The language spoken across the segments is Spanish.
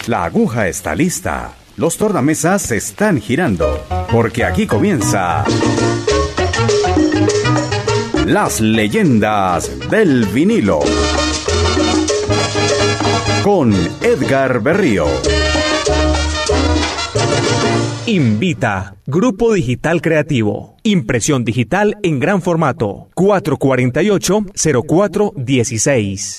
La aguja está lista. Los tornamesas están girando. Porque aquí comienza... Las leyendas del vinilo. Con Edgar Berrío. Invita Grupo Digital Creativo. Impresión digital en gran formato. 448-0416.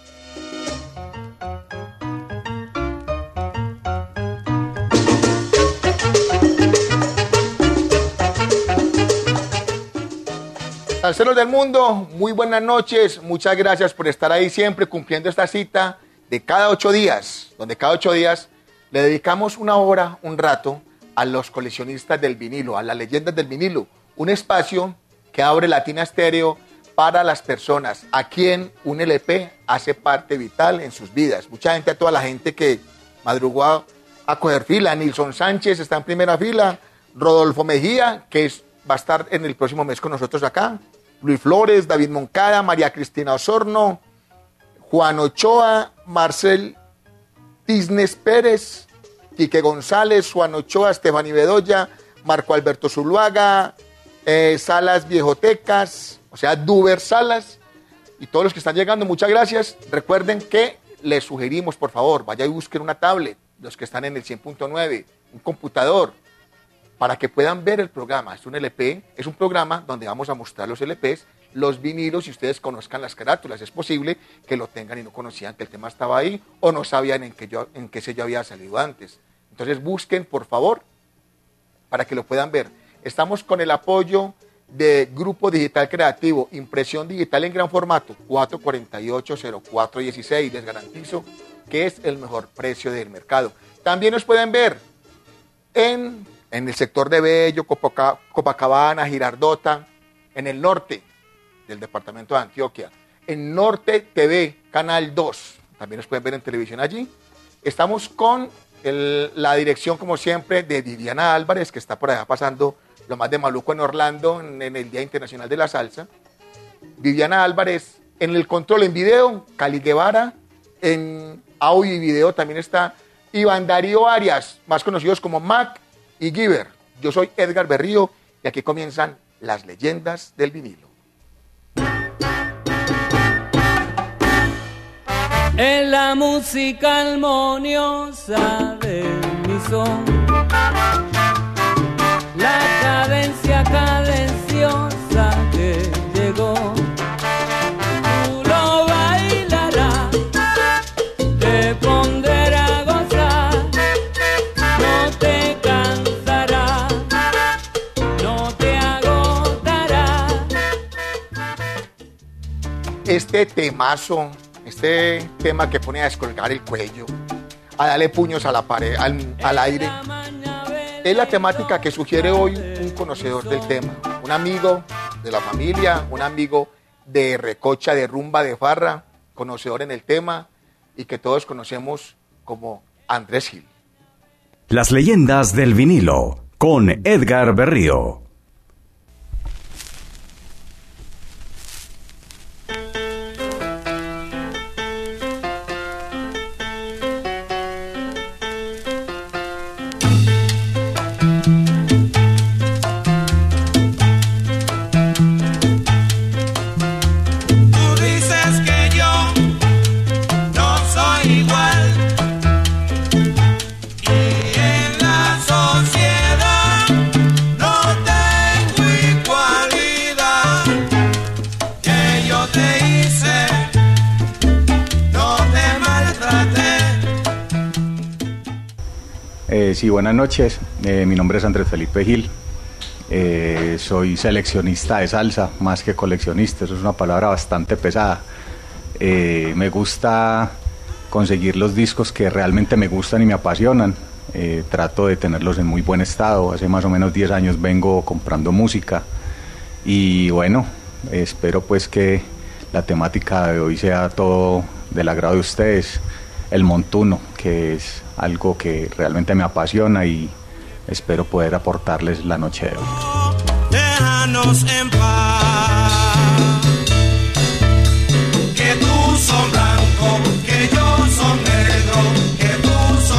Salseros del mundo, muy buenas noches. Muchas gracias por estar ahí siempre cumpliendo esta cita de cada 8 días, donde cada 8 días le dedicamos una hora, un rato, a los coleccionistas del vinilo, a las leyendas del vinilo. Un espacio que abre Latina Stereo para las personas a quien un LP hace parte vital en sus vidas. Mucha gente, a toda la gente que madrugó a coger fila. Nilson Sánchez está en primera fila. Rodolfo Mejía, que va a estar en el próximo mes con nosotros acá. Luis Flores, David Moncada, María Cristina Osorno, Juan Ochoa, Marcel Tisnes Pérez, Quique González, Juan Ochoa, Estefany Bedoya, Marco Alberto Zuluaga, Salas Viejotecas, o sea, Duber Salas, y todos los que están llegando, muchas gracias. Recuerden que les sugerimos, por favor, vaya y busquen una tablet, los que están en el 100.9, un computador, para que puedan ver el programa. Es un LP, es un programa donde vamos a mostrar los LPs, los vinilos, y ustedes conozcan las carátulas. Es posible que lo tengan y no conocían que el tema estaba ahí, o no sabían en qué sello había salido antes. Entonces busquen, por favor, para que lo puedan ver. Estamos con el apoyo de Grupo Digital Creativo, impresión digital en gran formato, 448-0416. Les garantizo que es el mejor precio del mercado. También nos pueden ver en el sector de Bello, Copacabana, Girardota, en el norte del departamento de Antioquia, en Norte TV, Canal 2, también nos pueden ver en televisión allí. Estamos con la dirección, como siempre, de Viviana Álvarez, que está por allá pasando lo más de maluco en Orlando, en el Día Internacional de la Salsa. Viviana Álvarez, en el control en video, Cali Guevara, en audio y video también está Iván Darío Arias, más conocidos como Mac y Giver. Yo soy Edgar Berrío y aquí comienzan las leyendas del vinilo. En la música armoniosa de mi son, la cadencia cadenciosa que llegó, tú lo bailarás, te pondrás a gozar, no te cansarás, no te agotarás. Este temazo, este tema que pone a descolgar el cuello, a darle puños a la pared, al aire, es la temática que sugiere hoy un conocedor del tema, un amigo de la familia, un amigo de recocha, de rumba, de farra, conocedor en el tema y que todos conocemos como Andrés Gil. Las leyendas del vinilo con Edgar Berrío. Sí, buenas noches. Mi nombre es Andrés Felipe Gil. Soy seleccionista de salsa, más que coleccionista. Eso es una palabra bastante pesada. Me gusta conseguir los discos que realmente me gustan y me apasionan. Trato de tenerlos en muy buen estado. Hace más o menos 10 años vengo comprando música. Y bueno, espero pues que la temática de hoy sea todo del agrado de ustedes. El montuno, que es algo que realmente me apasiona y espero poder aportarles la noche de hoy. Déjanos en paz, que tú son blanco, que yo son negro, que tú son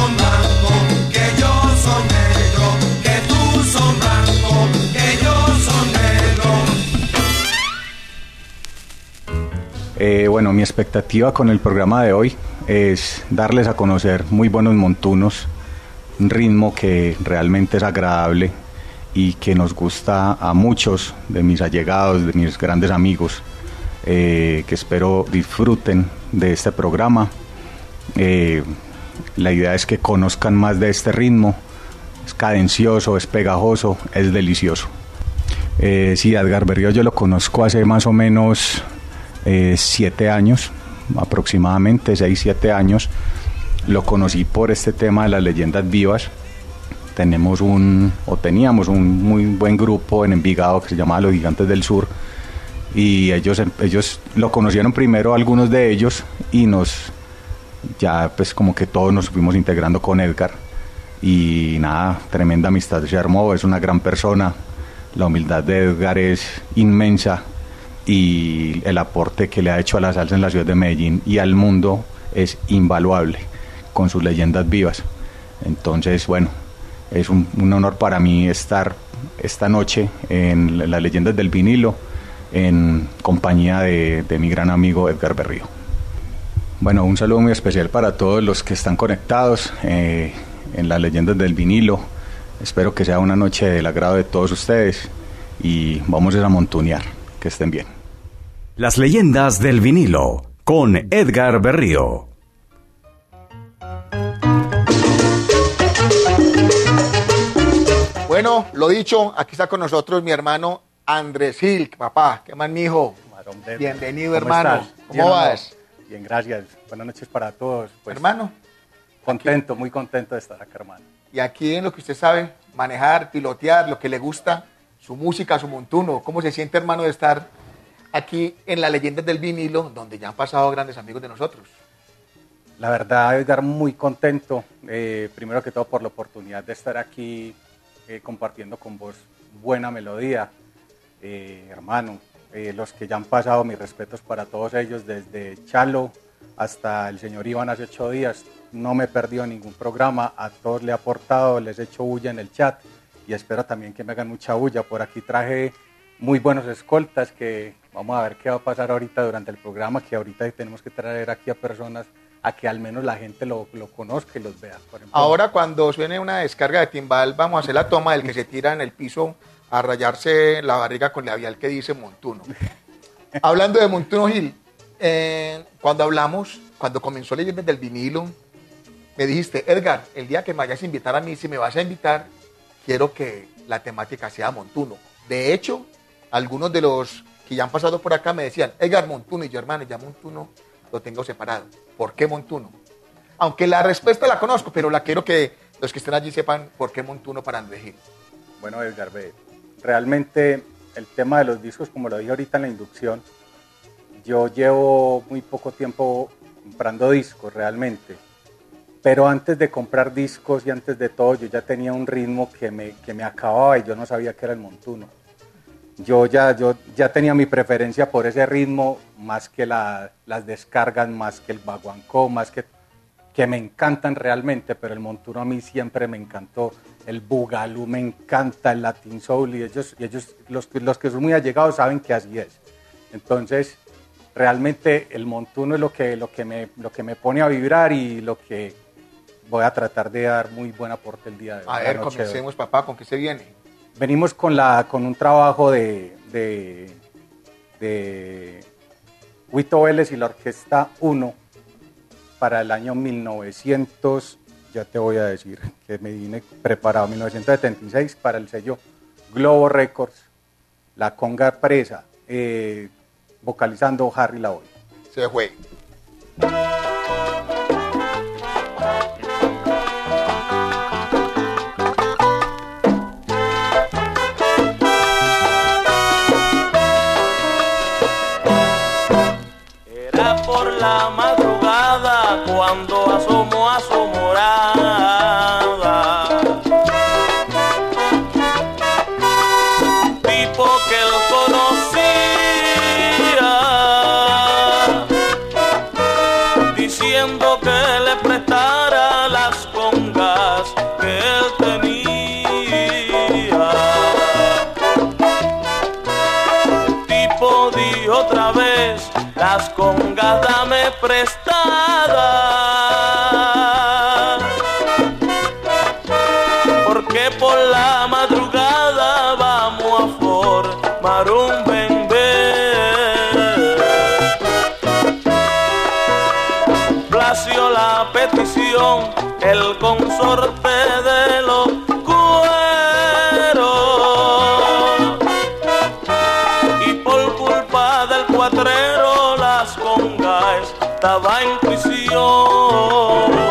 Bueno, mi expectativa con el programa de hoy es darles a conocer muy buenos montunos, un ritmo que realmente es agradable y que nos gusta a muchos de mis allegados, de mis grandes amigos, que espero disfruten de este programa. La idea es que conozcan más de este ritmo. Es cadencioso, es pegajoso, es delicioso. Sí, Edgar Berrío yo lo conozco hace más o menos 7 años, aproximadamente 6-7 años. Lo conocí por este tema de las leyendas vivas. Teníamos un muy buen grupo en Envigado que se llamaba Los Gigantes del Sur, y ellos lo conocieron primero, algunos de ellos, y ya pues como que todos nos fuimos integrando con Edgar, y nada, tremenda amistad se armó. Es una gran persona, la humildad de Edgar es inmensa, y el aporte que le ha hecho a la salsa en la ciudad de Medellín y al mundo es invaluable con sus leyendas vivas. Entonces, bueno, es un honor para mí estar esta noche en las leyendas del vinilo en compañía de mi gran amigo Edgar Berrío. Bueno, un saludo muy especial para todos los que están conectados en las leyendas del vinilo. Espero que sea una noche del agrado de todos ustedes y vamos a montunear. Que estén bien. Las leyendas del vinilo con Edgar Berrío. Bueno, lo dicho, aquí está con nosotros mi hermano Andrés Gil. Papá, ¿qué más, mijo? Bienvenido, hermano. ¿Estás? ¿Cómo vas? Bien, gracias. Buenas noches para todos. Pues, hermano. Contento, muy contento de estar acá, hermano. Y aquí en lo que usted sabe, manejar, pilotear, lo que le gusta, su música, su montuno. ¿Cómo se siente, hermano, de estar aquí en las leyendas del vinilo, donde ya han pasado grandes amigos de nosotros? La verdad, Edgar, muy contento. Primero que todo por la oportunidad de estar aquí compartiendo con vos buena melodía. Hermano, los que ya han pasado, mis respetos para todos ellos, desde Chalo hasta el señor Iván hace 8 días. No me he perdido ningún programa, a todos le he aportado, les he hecho bulla en el chat y espero también que me hagan mucha bulla. Por aquí traje muy buenos escoltas que vamos a ver qué va a pasar ahorita durante el programa, que ahorita tenemos que traer aquí a personas a que al menos la gente lo conozca y los vea. Por ejemplo, ahora cuando suene una descarga de timbal, vamos a hacer la toma del que se tira en el piso a rayarse la barriga con labial que dice montuno. Hablando de montuno, Gil, cuando comenzó Leyendas del Vinilo, me dijiste, Edgar, el día que me vayas a invitar a mí, si me vas a invitar, quiero que la temática sea montuno. De hecho, algunos de los que ya han pasado por acá me decían, Edgar, montuno, y yo, hermano, ya montuno lo tengo separado. ¿Por qué montuno? Aunque la respuesta la conozco, pero la quiero que los que estén allí sepan por qué montuno para Andrés Gil. Bueno, Edgar, realmente el tema de los discos, como lo dije ahorita en la inducción, yo llevo muy poco tiempo comprando discos realmente, pero antes de comprar discos y antes de todo yo ya tenía un ritmo que me acababa y yo no sabía que era el montuno. Yo ya tenía mi preferencia por ese ritmo, más que las descargas, más que el baguancó, más que me encantan realmente, pero el montuno a mí siempre me encantó. El bugalú me encanta, el latin soul, y ellos los que son muy allegados saben que así es. Entonces, realmente el montuno es lo que me pone a vibrar y lo que voy a tratar de dar muy buen aporte el día de hoy. A ver, comencemos, papá, ¿con qué se viene? Venimos con un trabajo de Huito Vélez y la Orquesta 1 para el año 1900, ya te voy a decir que me vine preparado, 1976, para el sello Globo Records, La Conga Presa, vocalizando Harry Lavoy. Se fue. La madrugada cuando asomó a su morada, tipo que él conocía, diciendo que le prestara las congas que él tenía. El tipo dijo otra vez, las congas prestada, porque por la madrugada vamos a formar un bembé. Plació la petición el consorte de los cueros, y por culpa del cuatrero las congas estaba en prisión.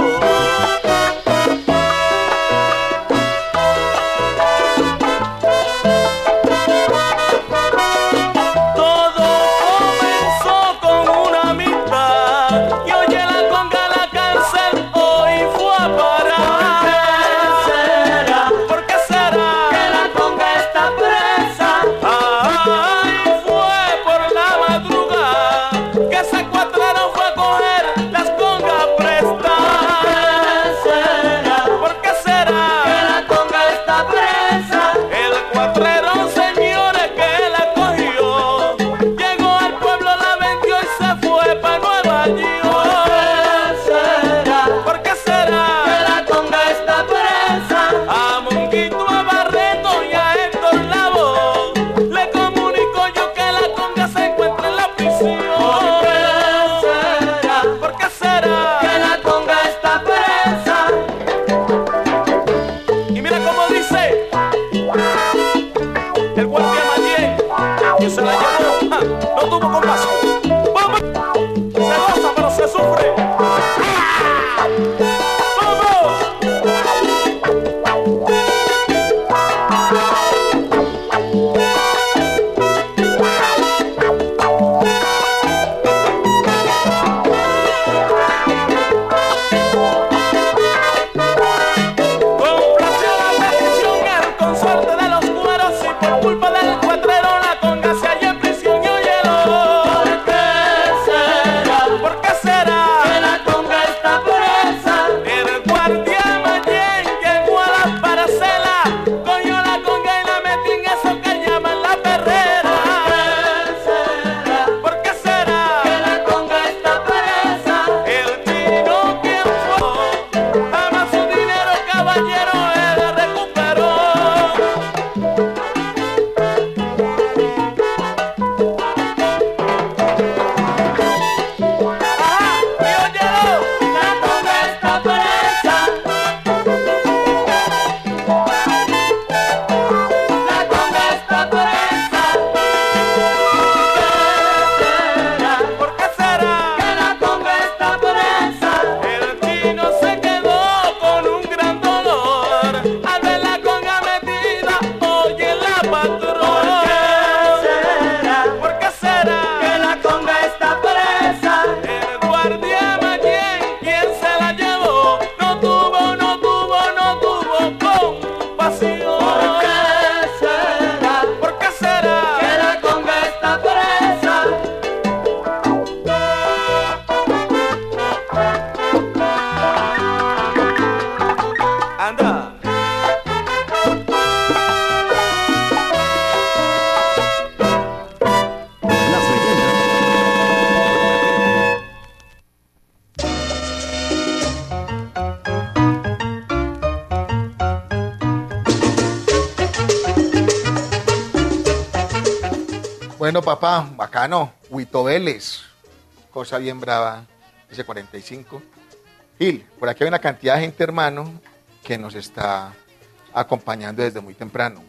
Bueno, papá, bacano. Huito Vélez, cosa bien brava, ese 45. Gil, por aquí hay una cantidad de gente, hermano, que nos está acompañando desde muy temprano.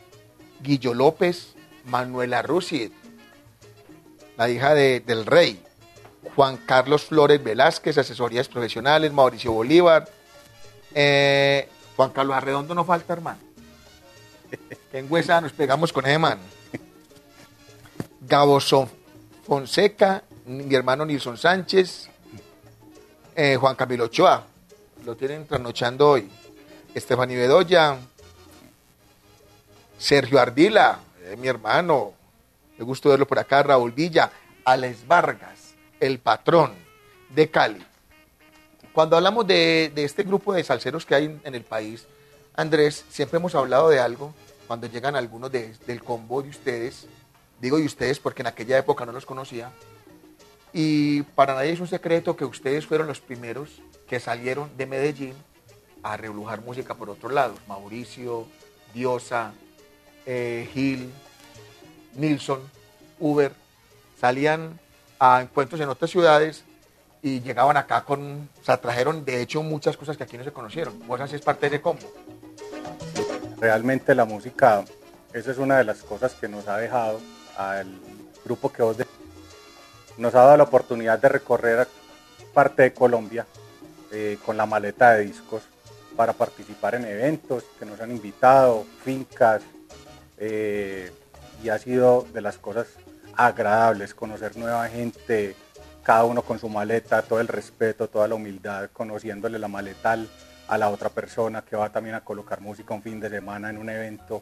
Guillo López, Manuela Rusiet, la hija del rey. Juan Carlos Flores Velázquez, asesorías profesionales. Mauricio Bolívar. Juan Carlos Arredondo no falta, hermano. En Huesa nos pegamos con ese man. Gabo Fonseca, mi hermano Nilson Sánchez, Juan Camilo Ochoa, lo tienen trasnochando hoy. Estefanía Bedoya, Sergio Ardila, mi hermano, me gusta verlo por acá. Raúl Villa, Alex Vargas, el patrón de Cali. Cuando hablamos de este grupo de salseros que hay en el país, Andrés, siempre hemos hablado de algo, cuando llegan algunos del combo de ustedes, digo de ustedes porque en aquella época no los conocía, Y para nadie es un secreto que ustedes fueron los primeros que salieron de Medellín a rebrujar música por otros lados. Mauricio, Diosa, Gil, Nilsson, Uber, salían a encuentros en otras ciudades y llegaban acá o sea, trajeron de hecho muchas cosas que aquí no se conocieron. Vos haces parte de ese combo. Realmente la música, esa es una de las cosas que nos ha dejado al grupo que vos nos ha dado la oportunidad de recorrer parte de Colombia con la maleta de discos para participar en eventos que nos han invitado, fincas, y ha sido de las cosas agradables, conocer nueva gente, cada uno con su maleta, todo el respeto, toda la humildad, conociéndole la maleta a la otra persona que va también a colocar música un fin de semana en un evento.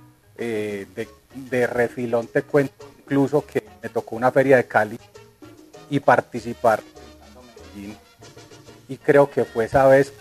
De refilón te cuento incluso que me tocó una feria de Cali y participar en y creo que fue esa vez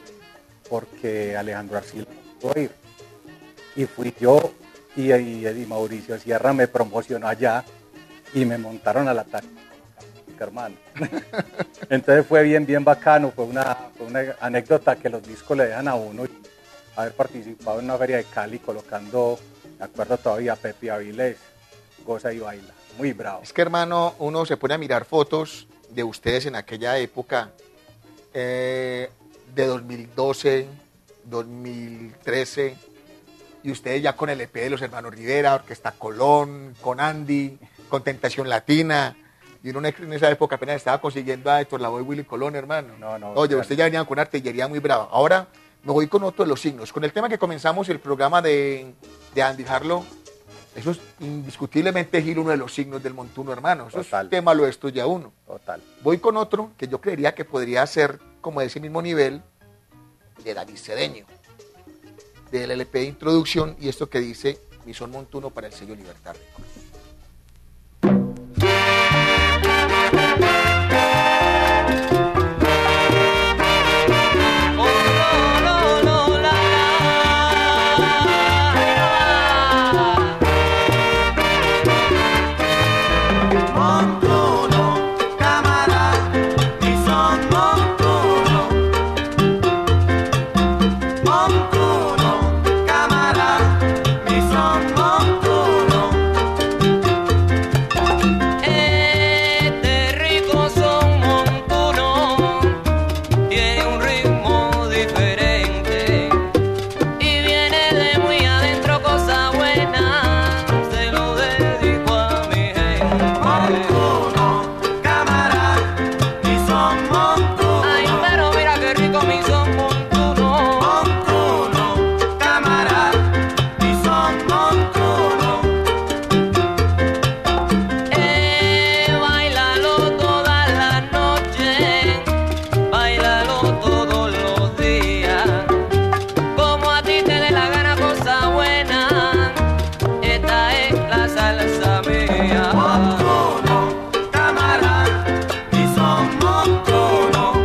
porque Alejandro Arcila pudo ir y fui yo y Mauricio Sierra me promocionó allá y me montaron a la tarima, hermano. Entonces fue bien bacano, fue una anécdota que los discos le dejan a uno, haber participado en una feria de Cali colocando, me acuerdo todavía, Pepe Avilés, Goza y Baila, muy bravo. Es que, hermano, uno se pone a mirar fotos de ustedes en aquella época, de 2012, 2013, y ustedes ya con el EP de los hermanos Rivera, Orquesta Colón, con Andy, con Tentación Latina, y uno en esa época apenas estaba consiguiendo a Héctor Lavoe y Willy Colón, hermano. Oye, ustedes ya venían con una artillería muy brava. Ahora me voy con otro de los signos, con el tema que comenzamos el programa de Andy Harlow. Eso es indiscutiblemente, Gil, uno de los signos del montuno, hermano. Eso total. Es un tema, lo estudia uno. Total. Voy con otro que yo creería que podría ser como de ese mismo nivel, de David Cedeño, del LP de introducción, y esto que dice Mi Son Montuno para el sello Libertad Records. Montuno, camarada, y son montuno.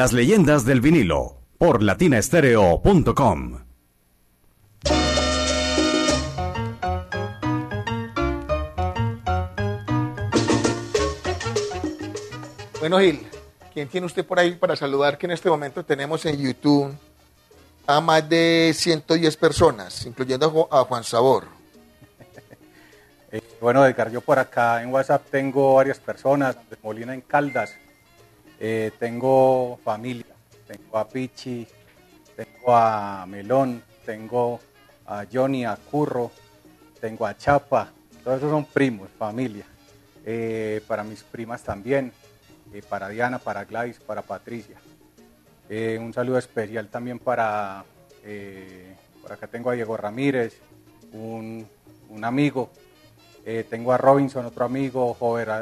Las leyendas del vinilo por latinastereo.com. Bueno, Gil, ¿quién tiene usted por ahí para saludar? Que en este momento tenemos en YouTube a más de 110 personas, incluyendo a Juan Sabor. Bueno, Edgar, yo por acá en WhatsApp tengo varias personas, de Molina en Caldas, tengo familia, tengo a Pichi, tengo a Melón, tengo a Johnny, a Curro, tengo a Chapa, todos esos son primos, familia. Para mis primas también, para Diana, para Gladys, para Patricia. Un saludo especial también para, por acá tengo a Diego Ramírez, un amigo. Tengo a Robinson, otro amigo,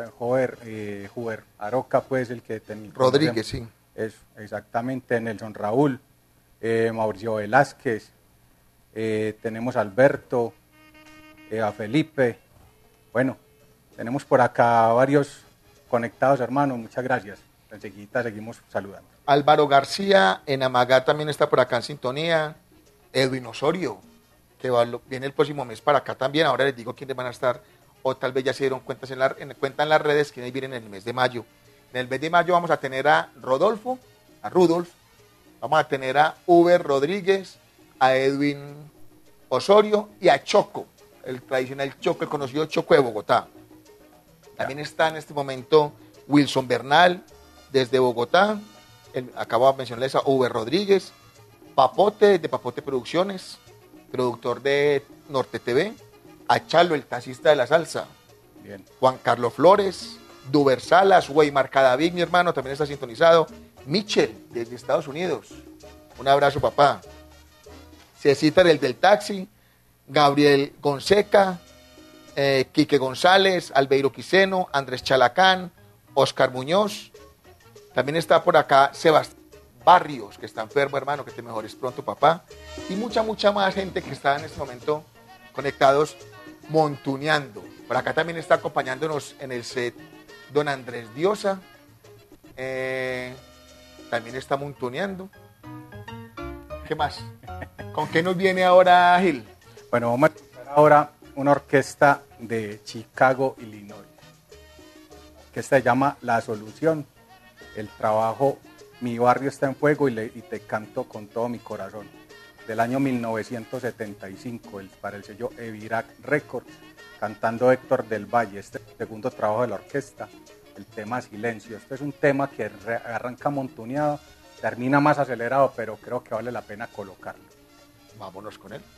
Jover Aroca, pues el que tenía. Rodríguez, sí. Es, exactamente, Nelson Raúl, Mauricio Velázquez, tenemos a Alberto, a Felipe. Bueno, tenemos por acá varios conectados, hermanos, muchas gracias. Enseguida seguimos saludando. Álvaro García en Amagá también está por acá en sintonía. Edwin Osorio, que viene el próximo mes para acá también. Ahora les digo quiénes van a estar, o tal vez ya se dieron cuenta en las redes que vienen en el mes de mayo. En el mes de mayo vamos a tener a Rudolf, vamos a tener a Uber Rodríguez, a Edwin Osorio y a Choco, el tradicional Choco, el conocido Choco de Bogotá. También está en este momento Wilson Bernal desde Bogotá. Acabo de mencionarles a Uber Rodríguez, Papote de Papote Producciones, productor de Norte TV, a Chalo, el taxista de la salsa. Bien. Juan Carlos Flores, Duber Salas, Weimar Cadavid, mi hermano, también está sintonizado. Michel, desde Estados Unidos. Un abrazo, papá. Cecita, el del taxi. Gabriel Gonseca, Quique González, Albeiro Quiseno, Andrés Chalacán, Oscar Muñoz. También está por acá Sebastián Barrios, que está enfermo, hermano, que te mejores pronto, papá. Y mucha más gente que está en este momento conectados, montuneando. Por acá también está acompañándonos en el set don Andrés Diosa. También está montuneando. ¿Qué más? ¿Con qué nos viene ahora, Gil? Bueno, vamos a escuchar ahora una orquesta de Chicago, Illinois. La orquesta se llama La Solución. El trabajo Mi Barrio Está en Fuego y Te Canto con Todo Mi Corazón, del año 1975, para el sello Evirac Records, cantando Héctor del Valle. Este es el segundo trabajo de la orquesta, el tema Silencio. Este es un tema que arranca montuneado, termina más acelerado, pero creo que vale la pena colocarlo. Vámonos con él.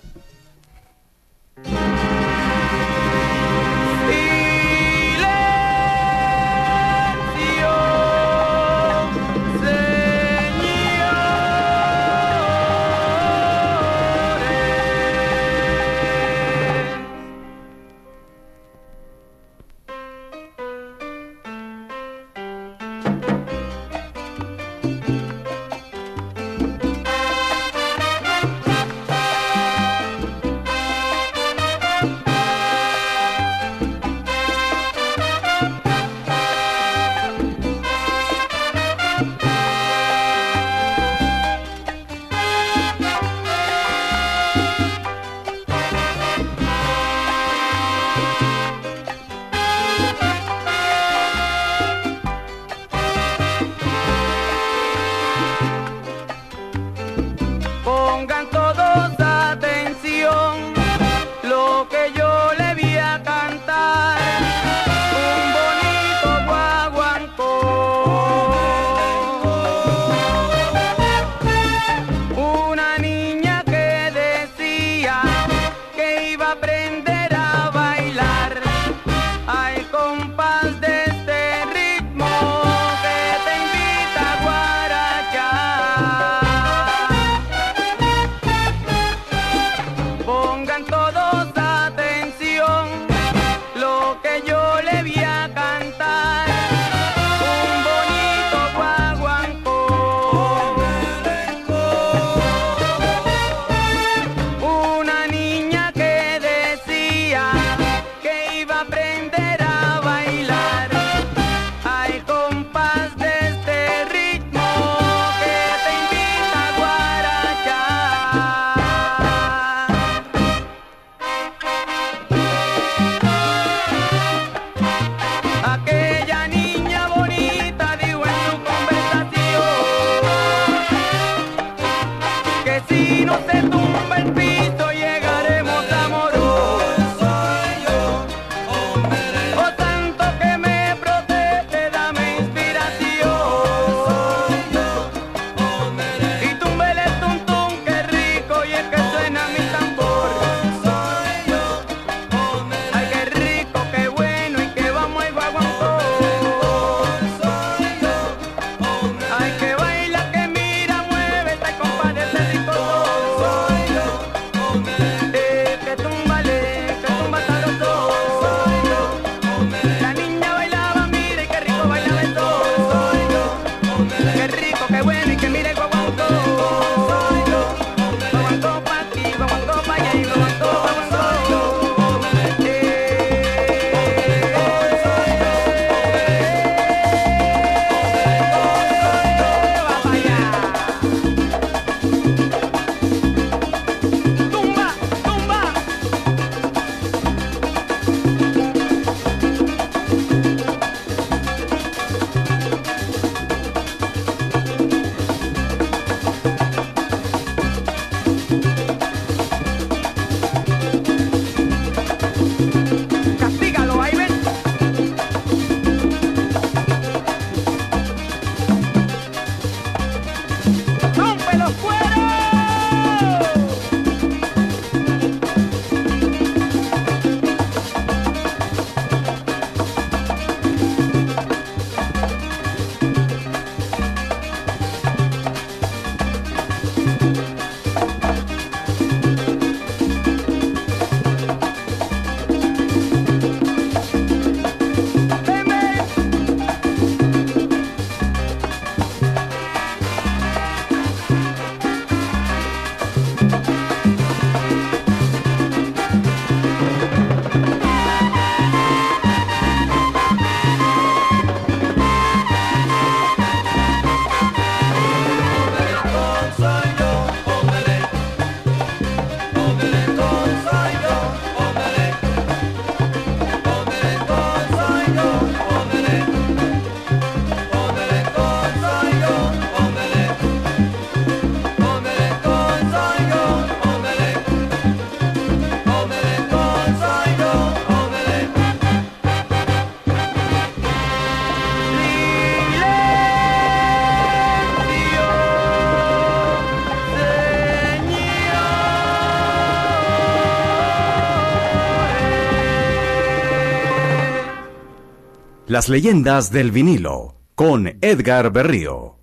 Las leyendas del vinilo, con Edgar Berrío.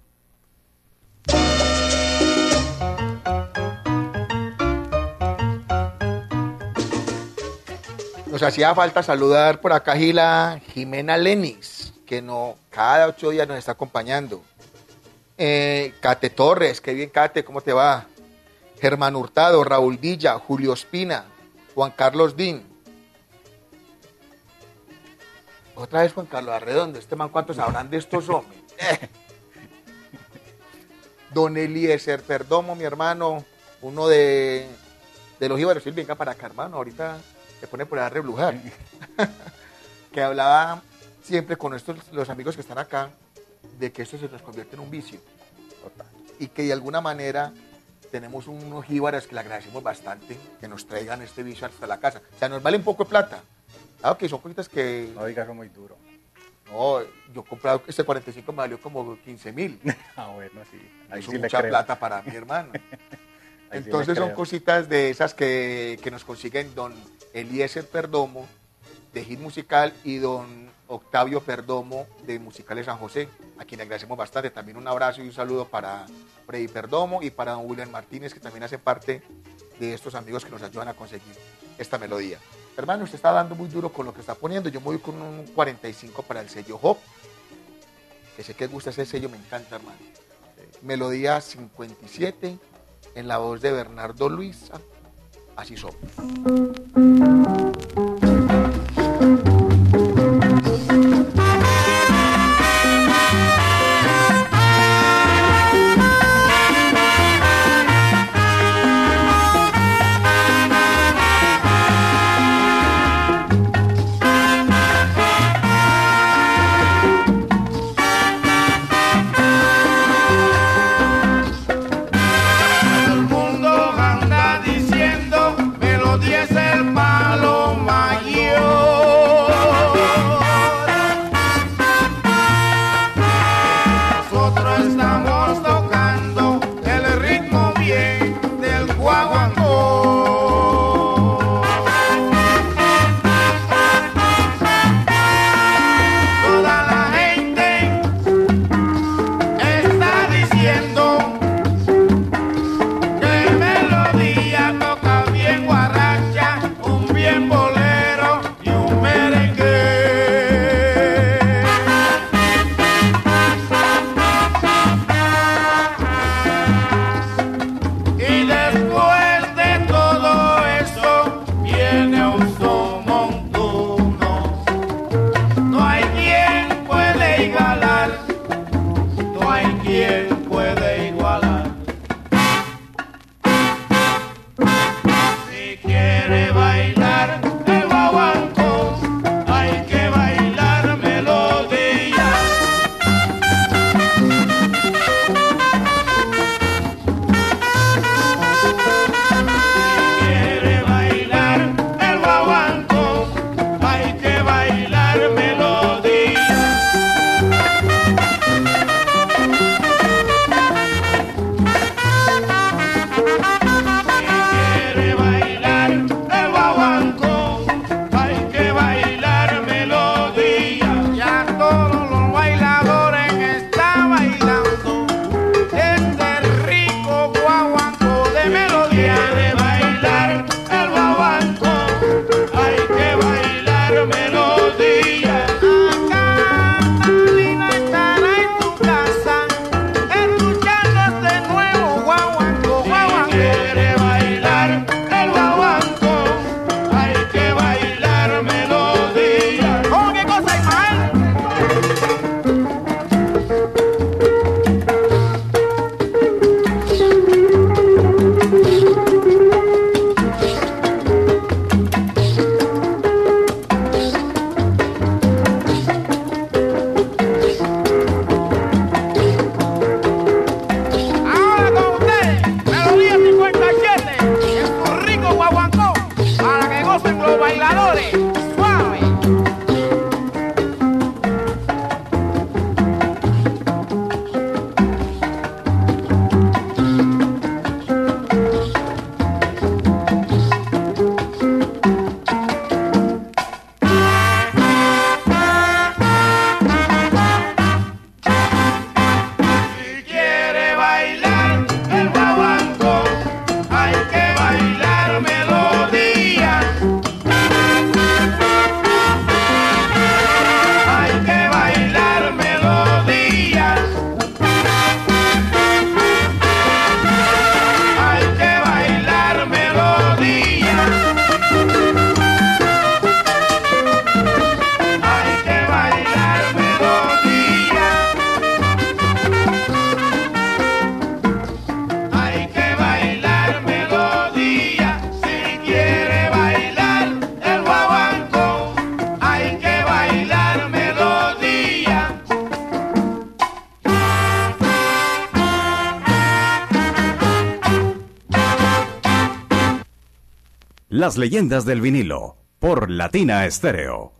Nos hacía falta saludar por acá a Jimena Lenis, que cada 8 días nos está acompañando. Cate Torres, qué bien Cate, ¿cómo te va? Germán Hurtado, Raúl Villa, Julio Espina, Juan Carlos Dín. Otra vez Juan Carlos Arredondo, este man, ¿cuántos habrán de estos hombres? Don Eliezer Perdomo, mi hermano, uno de los íbaros, él venga para acá, hermano, ahorita se pone por a reblujar. Que hablaba siempre con los amigos que están acá, de que esto se nos convierte en un vicio. Y que de alguna manera tenemos unos jíbaras que le agradecemos bastante, que nos traigan este vicio hasta la casa. O sea, nos vale un poco de plata. Claro que son cositas que... No digas, son muy duro. No, yo he comprado este 45, me valió como 15,000. Ah, bueno, sí. Ahí sí mucha plata para mi hermano. Entonces son cositas de esas que nos consiguen don Eliezer Perdomo, de Hit Musical, y don Octavio Perdomo, de Musicales San José, a quien le agradecemos bastante. También un abrazo y un saludo para Freddy Perdomo y para don William Martínez, que también hace parte de estos amigos que nos ayudan a conseguir esta melodía. Hermano, usted está dando muy duro con lo que está poniendo. Yo me voy con un 45 para el sello Hop, que sé que gusta ese sello, me encanta, hermano. Melodía 57, en la voz de Bernardo Luisa. Así son. El mundo anda diciendo melodía es el pan. Las leyendas del vinilo, por Latina Estéreo.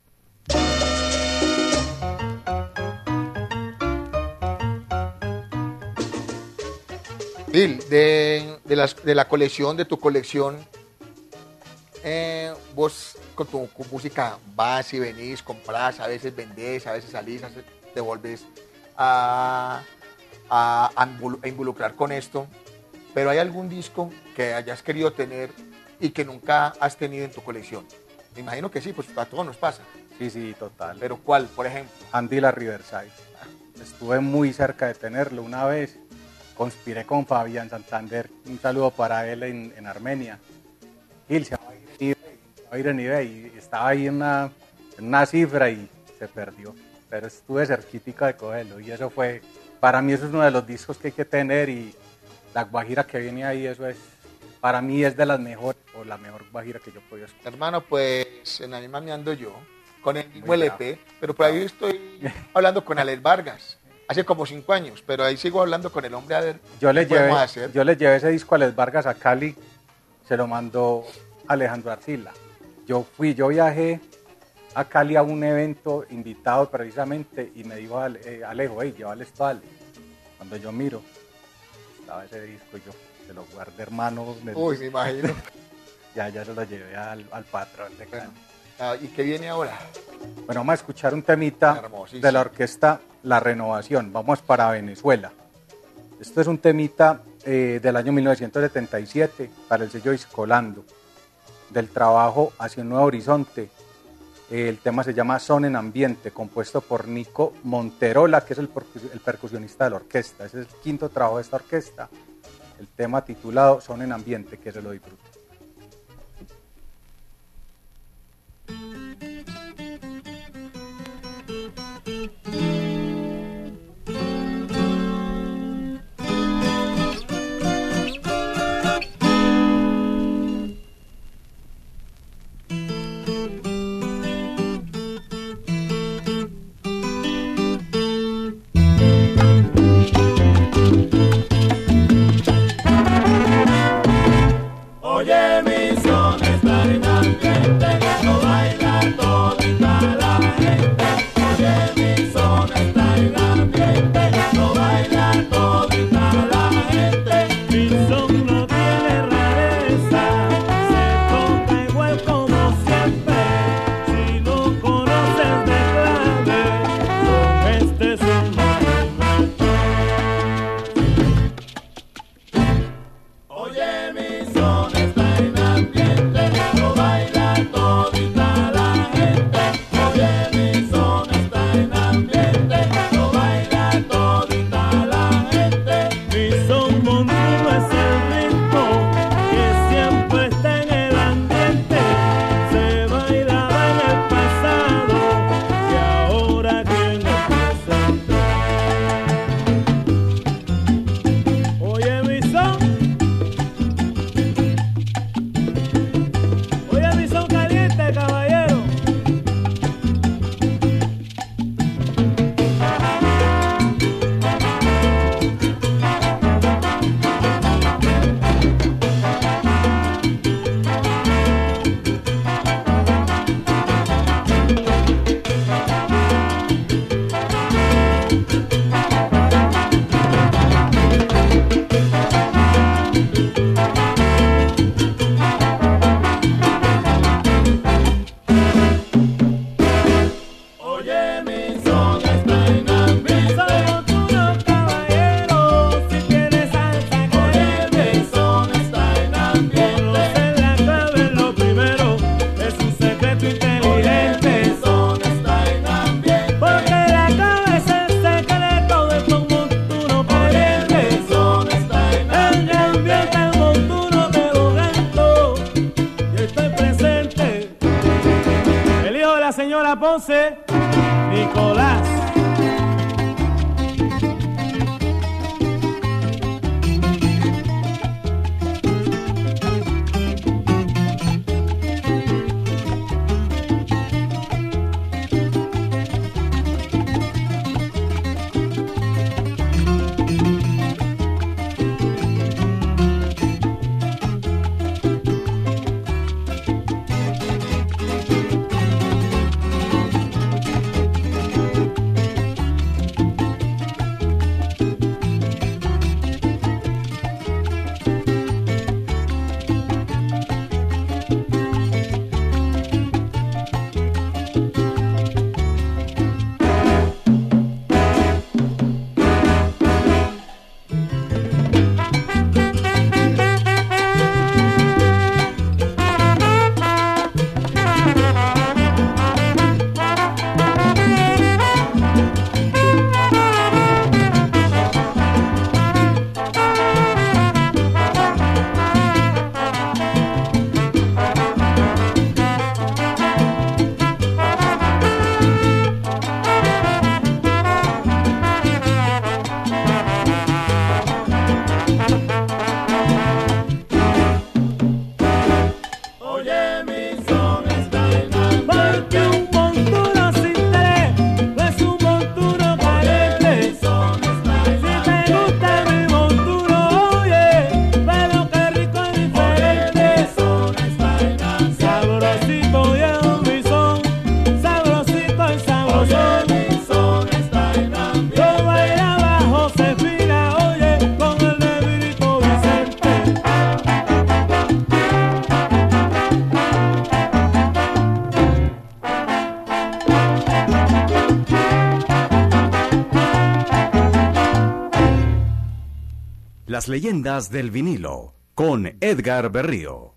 Bill, de la colección, de tu colección, vos con tu música vas y venís, compras, a veces vendés, a veces salís, te volvés a involucrar con esto, pero ¿hay algún disco que hayas querido tener y que nunca has tenido en tu colección? Me imagino que sí, pues a todos nos pasa. Sí, total. ¿Pero cuál, por ejemplo? Andy la Riverside. Estuve muy cerca de tenerlo una vez. Conspiré con Fabián Santander. Un saludo para él en Armenia. Gil se va a ir en eBay y estaba ahí en una cifra y se perdió. Pero estuve cerquítica de cogerlo y eso fue, para mí eso es uno de los discos que hay que tener, y la guajira que viene ahí, eso es, para mí es de las mejores, o la mejor guajira que yo he podido escuchar. Hermano, pues en la misma me ando yo, con el mismo LP, pero por ahí estoy hablando con Alex Vargas, hace como 5 años, pero ahí sigo hablando con el hombre a ver yo le qué podemos hacer. Yo le llevé ese disco a Alex Vargas a Cali, se lo mandó Alejandro Arcila. Yo viajé a Cali a un evento invitado precisamente y me dijo Alejo, hey, llévale esto a Ale. Cuando yo miro, estaba ese disco y yo se lo guardé, hermano. Uy, me imagino. Ya se lo llevé al patrón de Cali. ¿Y qué viene ahora? Bueno, vamos a escuchar un temita de la orquesta La Renovación. Vamos para Venezuela. Esto es un temita del año 1977 para el sello Discolando, del trabajo Hacia un Nuevo Horizonte. El tema se llama Son en Ambiente, compuesto por Nico Monterola, que es el percusionista de la orquesta. Ese es el 5º trabajo de esta orquesta. El tema titulado Son en Ambiente, que se lo disfruten. Oye, mi son está en ambiente, no baila todita la gente. Oye, mi son está en ambiente, no baila todita la gente. Mi son no tiene rareza, se toca igual como siempre. Si no conoces de clave, con este son no te metes. Oye, mi son está en ambiente, no baila todita la gente. Oye, mi son está en ambiente, no baila todita la gente. Mi son montuno es el ritmo que siempre está en el ambiente. Se bailaba en el pasado y ahora aquí en el presente. Oye, mi son. Oye, mi son caliente, caballero. Oye, mi son está en ambiente. Somos unos caballeros, si quieres salsa. Oye, mi son está en ambiente. Conocer la clave es lo primero, es un secreto inteligente. Oye, mi son está en ambiente. Porque la clave es el secreto de tu montuno caliente. Oye, mi son está en ambiente. En ambiente el montuno te lo canto y estoy presente. El hijo de la señora Ponce, Nicolás. Las leyendas del vinilo con Edgar Berrío.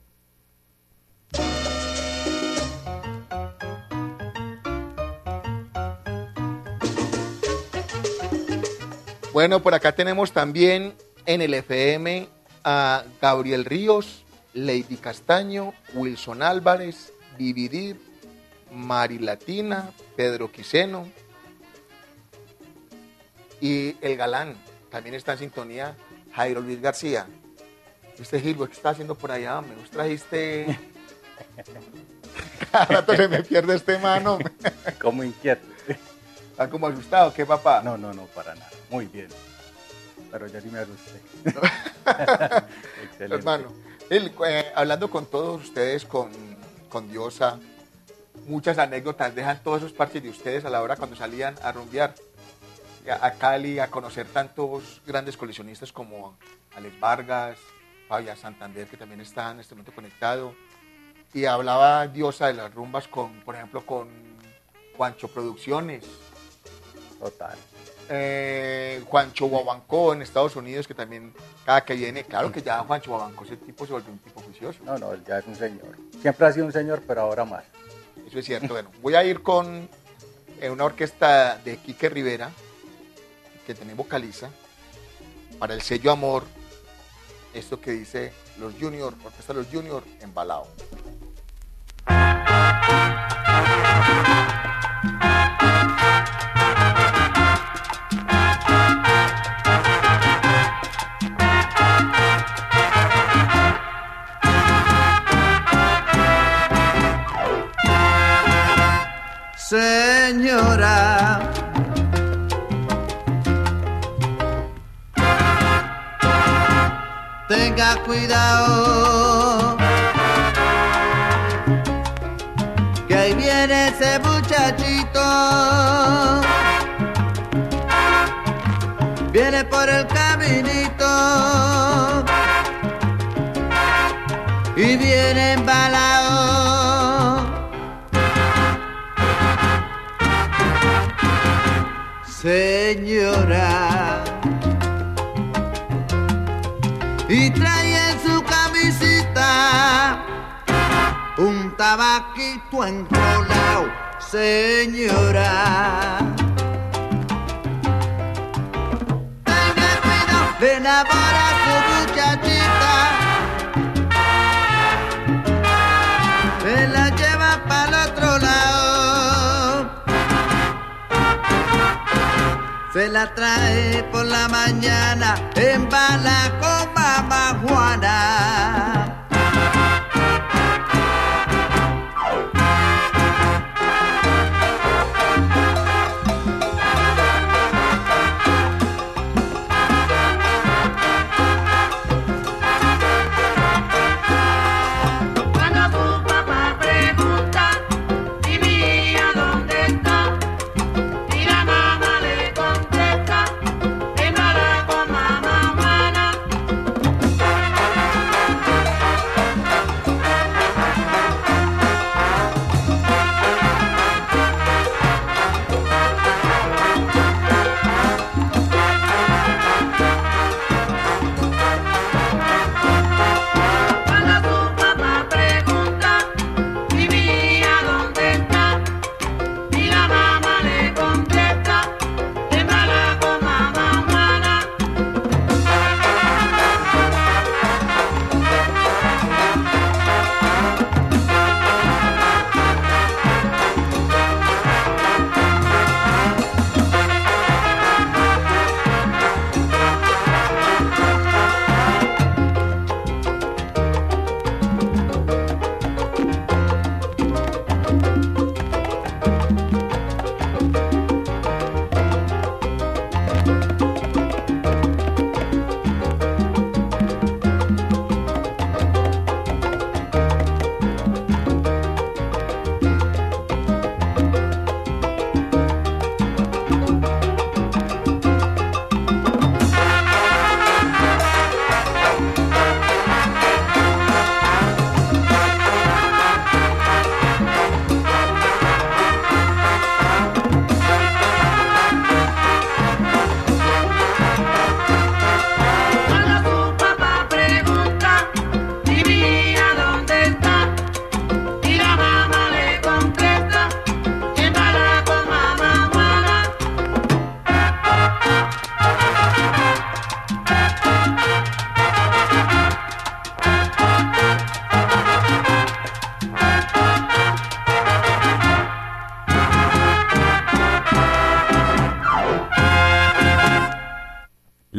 Bueno, por acá tenemos también en el FM a Gabriel Ríos, Lady Castaño, Wilson Álvarez, Dividir, Mari Latina, Pedro Quiseno y El Galán. También está en sintonía Jairo Luis García. ¿Viste, Gilbo? ¿Qué está haciendo por allá? Me nos trajiste... Cada rato se me pierde este mano. Como inquieto. ¿Está como asustado? ¿Qué, papá? No, para nada. Muy bien. Pero ya sí me asusté. Excelente. Hermano, hablando con todos ustedes, con Diosa, muchas anécdotas, dejan todos esos parches de ustedes a la hora cuando salían a rumbear a Cali, a conocer tantos grandes coleccionistas como Alex Vargas, Fabia Santander, que también está en este momento conectado. Y hablaba Diosa de las rumbas por ejemplo, con Juancho Producciones. Total. Juancho Guabancó en Estados Unidos, que también cada que viene, claro que ya Juancho Guabancó, ese tipo se volvió un tipo juicioso. No, él ya es un señor. Siempre ha sido un señor, pero ahora más. Eso es cierto. Bueno, voy a ir con una orquesta de Quique Rivera, que también vocaliza, para el sello Amor, esto que dice Los Junior, Orquesta Los Junior, Embalao. Señora, tenga cuidado, que ahí viene ese muchachito, viene por el caminito y viene embalado. Señora, y trae en su camisita un tabaquito enrolado, señora. Tenga cuidado, le enamora a su muchachita, se la lleva para el otro lado. Se la trae por la mañana, embala con mamá Juana.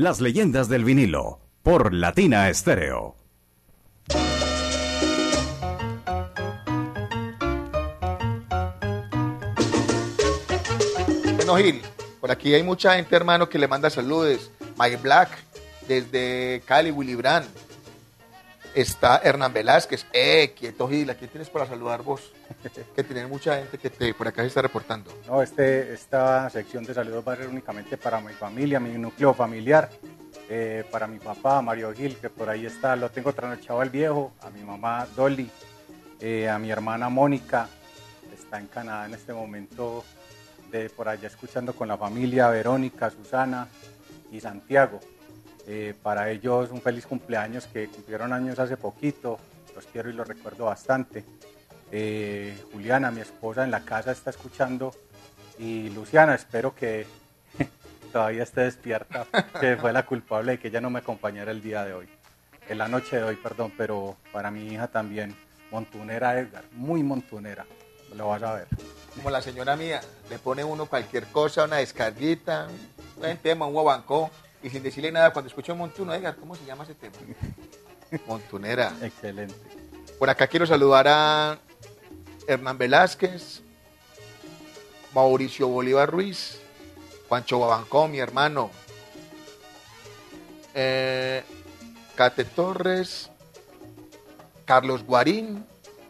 las leyendas del vinilo, por Latina Estéreo. Bueno, Gil, por aquí hay mucha gente, hermano, que le manda saludos. Mike Black, desde Cali, Willy Brand. Está Hernán Velázquez. Quieto, Gil, aquí tienes para saludar vos. Que tienes mucha gente que por acá se está reportando. No, esta sección de saludos va a ser únicamente para mi familia, mi núcleo familiar, para mi papá, Mario Gil, que por ahí está, lo tengo trasnochado al viejo, a mi mamá Dolly, a mi hermana Mónica, está en Canadá en este momento, por allá escuchando con la familia, Verónica, Susana y Santiago. Para ellos un feliz cumpleaños, que cumplieron años hace poquito, los quiero y los recuerdo bastante. Juliana, mi esposa, en la casa está escuchando, y Luciana, espero que todavía esté despierta, que fue la culpable de que ella no me acompañara el día de hoy, en la noche de hoy, perdón, pero para mi hija también, montunera Edgar, muy montunera, lo vas a ver. Como la señora mía, le pone uno cualquier cosa, una descarguita, un buen tema, un guabancó, y sin decirle nada, cuando escucho Montuno, Edgar, ¿cómo se llama ese tema? Montunera. Excelente. Por acá quiero saludar a Hernán Velázquez, Mauricio Bolívar Ruiz, Juancho Babancó, mi hermano, Cate Torres, Carlos Guarín,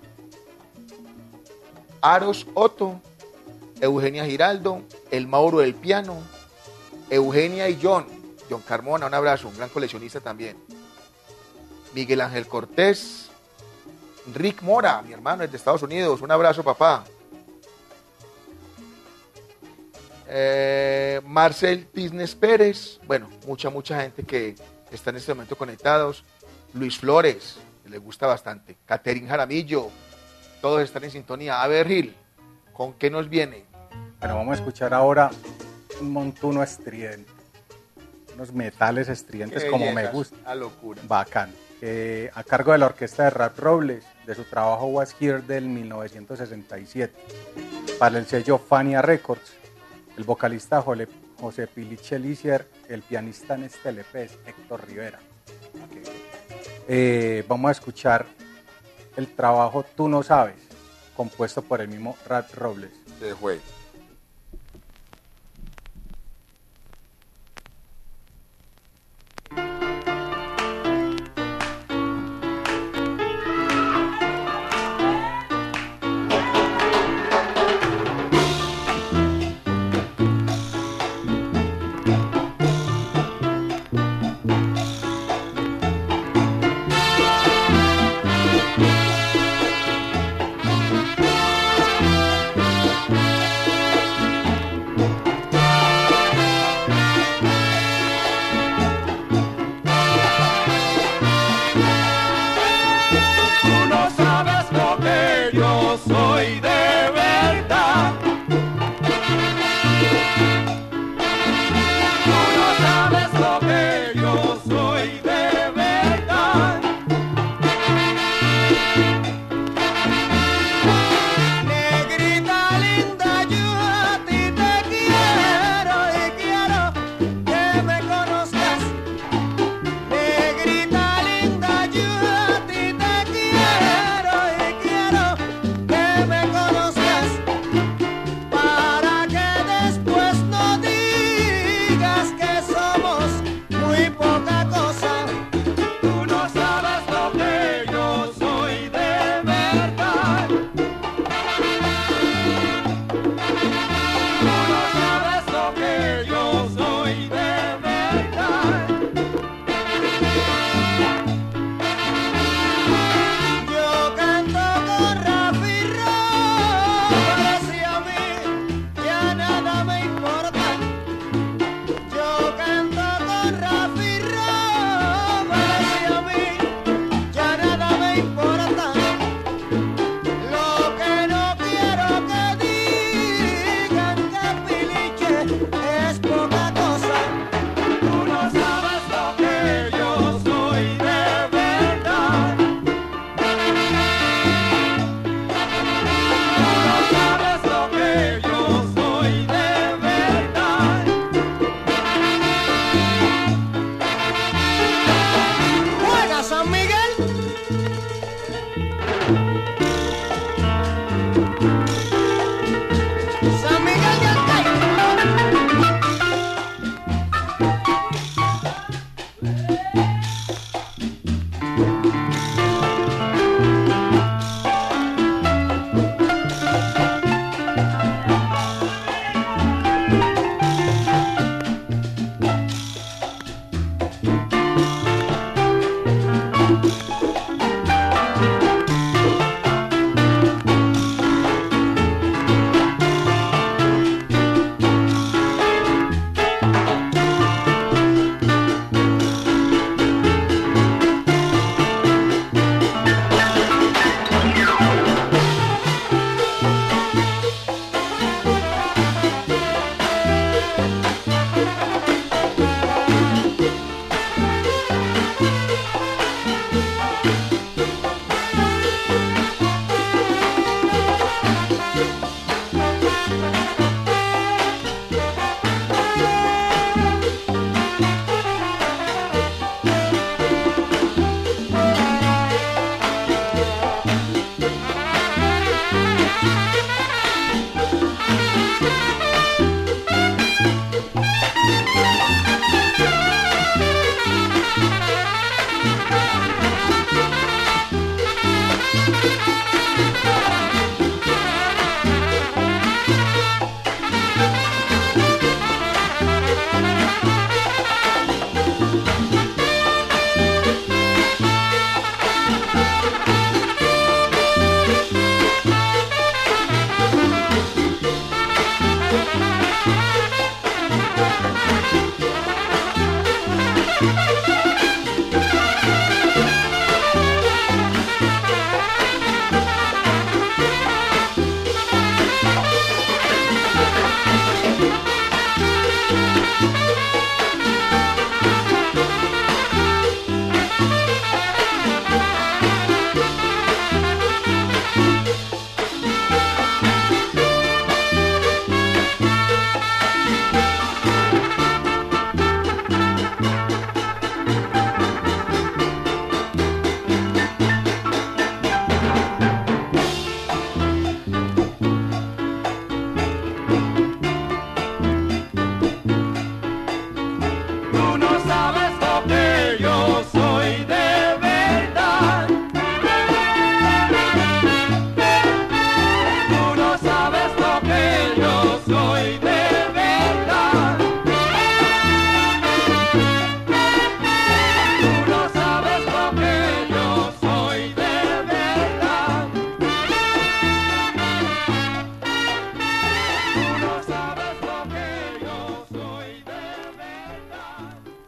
Aros Otto, Eugenia Giraldo, el Mauro del piano, Eugenia y John Carmona, un abrazo, un gran coleccionista también, Miguel Ángel Cortés, Rick Mora, mi hermano, es de Estados Unidos, un abrazo, papá. Marcel Business Pérez, bueno, mucha gente que está en este momento conectados. Luis Flores, que le gusta bastante. Caterín Jaramillo, todos están en sintonía. A ver, Gil, ¿con qué nos viene? Bueno, vamos a escuchar ahora un montuno estridente, unos metales estridentes como me gusta. A locura. Bacán. A cargo de la orquesta de Rap Robles, de su trabajo Was Here del 1967, para el sello Fania Records. El vocalista José Piliche Lisier, el pianista en este LP es Héctor Rivera. Vamos a escuchar el trabajo Tú no sabes, compuesto por el mismo Rap Robles. Se fue.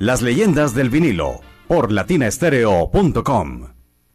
Las leyendas del vinilo por latinastereo.com.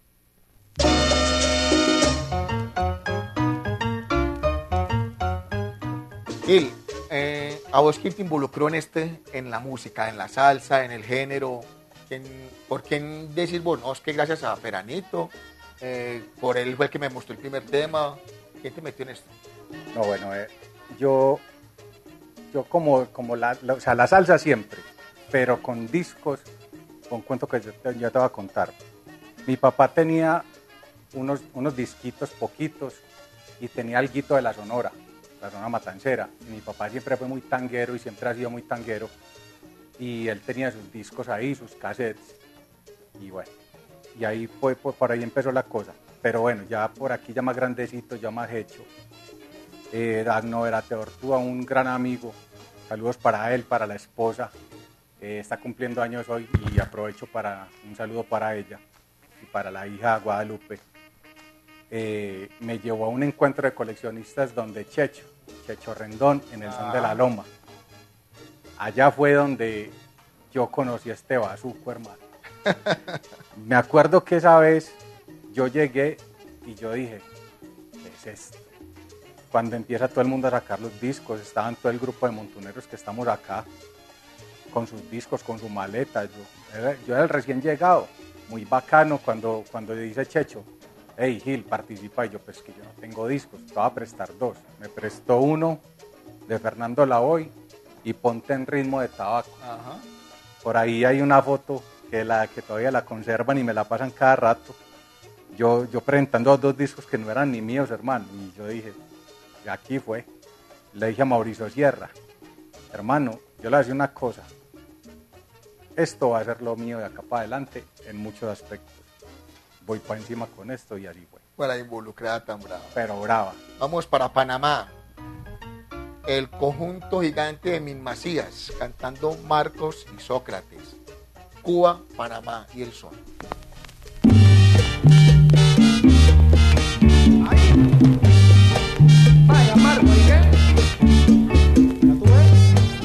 Gil, ¿a vos quién te involucró en la música, en la salsa, en el género? ¿Por quién decís vos? No, es que gracias a Peranito, por él fue el que me mostró el primer tema. ¿Quién te metió en esto? No, bueno, yo como o sea, la salsa siempre, pero con discos, con cuento que yo te voy a contar. Mi papá tenía unos disquitos poquitos y tenía alguito de la Sonora Matancera. Y mi papá siempre fue muy tanguero y siempre ha sido muy tanguero. Y él tenía sus discos ahí, sus cassettes. Y bueno, y ahí por ahí empezó la cosa. Pero bueno, ya por aquí, ya más grandecito, ya más hecho. Dagno Verate Ortúa, un gran amigo. Saludos para él, para la esposa. Está cumpliendo años hoy y aprovecho para un saludo para ella y para la hija Guadalupe. Me llevó a un encuentro de coleccionistas donde Checho Rendón, en el Son de la Loma. Allá fue donde yo conocí a este bazuco, hermano. Me acuerdo que esa vez yo llegué y yo dije, ¿qué es esto? Cuando empieza todo el mundo a sacar los discos, estaban todo el grupo de montuneros que estamos acá, con sus discos, con su maleta. Yo era el recién llegado, muy bacano cuando dice Checho, hey Gil, participa. Y yo, pues que yo no tengo discos, te voy a prestar dos. Me prestó uno de Fernando Lavoy y Ponte en Ritmo de Tabaco. Ajá. Por ahí hay una foto que todavía la conservan y me la pasan cada rato. Yo presentando dos discos que no eran ni míos, hermano. Y yo dije, y aquí fue. Le dije a Mauricio Sierra, hermano, yo le voy a decir una cosa. Esto va a ser lo mío de acá para adelante en muchos aspectos. Voy para encima con esto y así fue. Para involucrada tan brava. Pero brava. Vamos para Panamá. El conjunto gigante de Min Macías, cantando Marcos y Sócrates. Cuba, Panamá y el son. Vaya, Marco, ¿y qué? ¿Ya tú ves?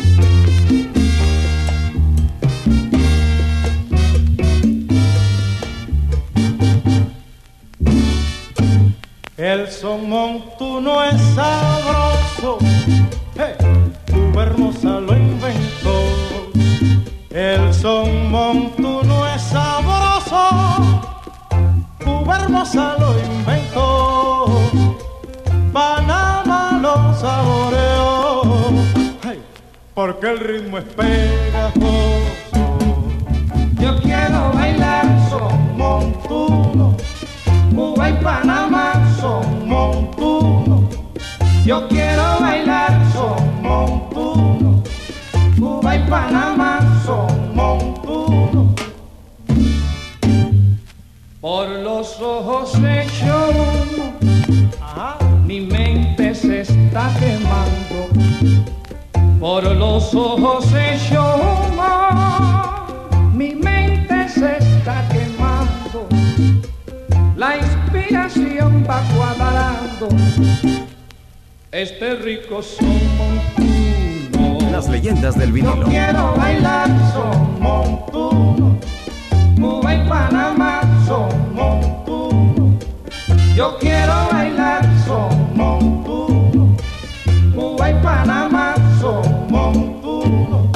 El son montuno es sabroso, hey, Cuba hermosa lo inventó. El son montuno es sabroso, Cuba hermosa lo inventó. Panamá lo saboreó, hey, porque el ritmo es pegajoso. Yo quiero bailar son montuno, Cuba y Panamá son montuno. Yo quiero bailar son montuno, Cuba y Panamá son montuno. Por los ojos de humo, mi mente se está quemando. Por los ojos de humo, mi mente se está quemando. La inspiración va cuadrando. Este rico son montuno. Las leyendas del vinilo. Yo quiero bailar son montuno, Cuba y Panamá son montuno. Yo quiero bailar son montuno, Cuba y Panamá son montuno.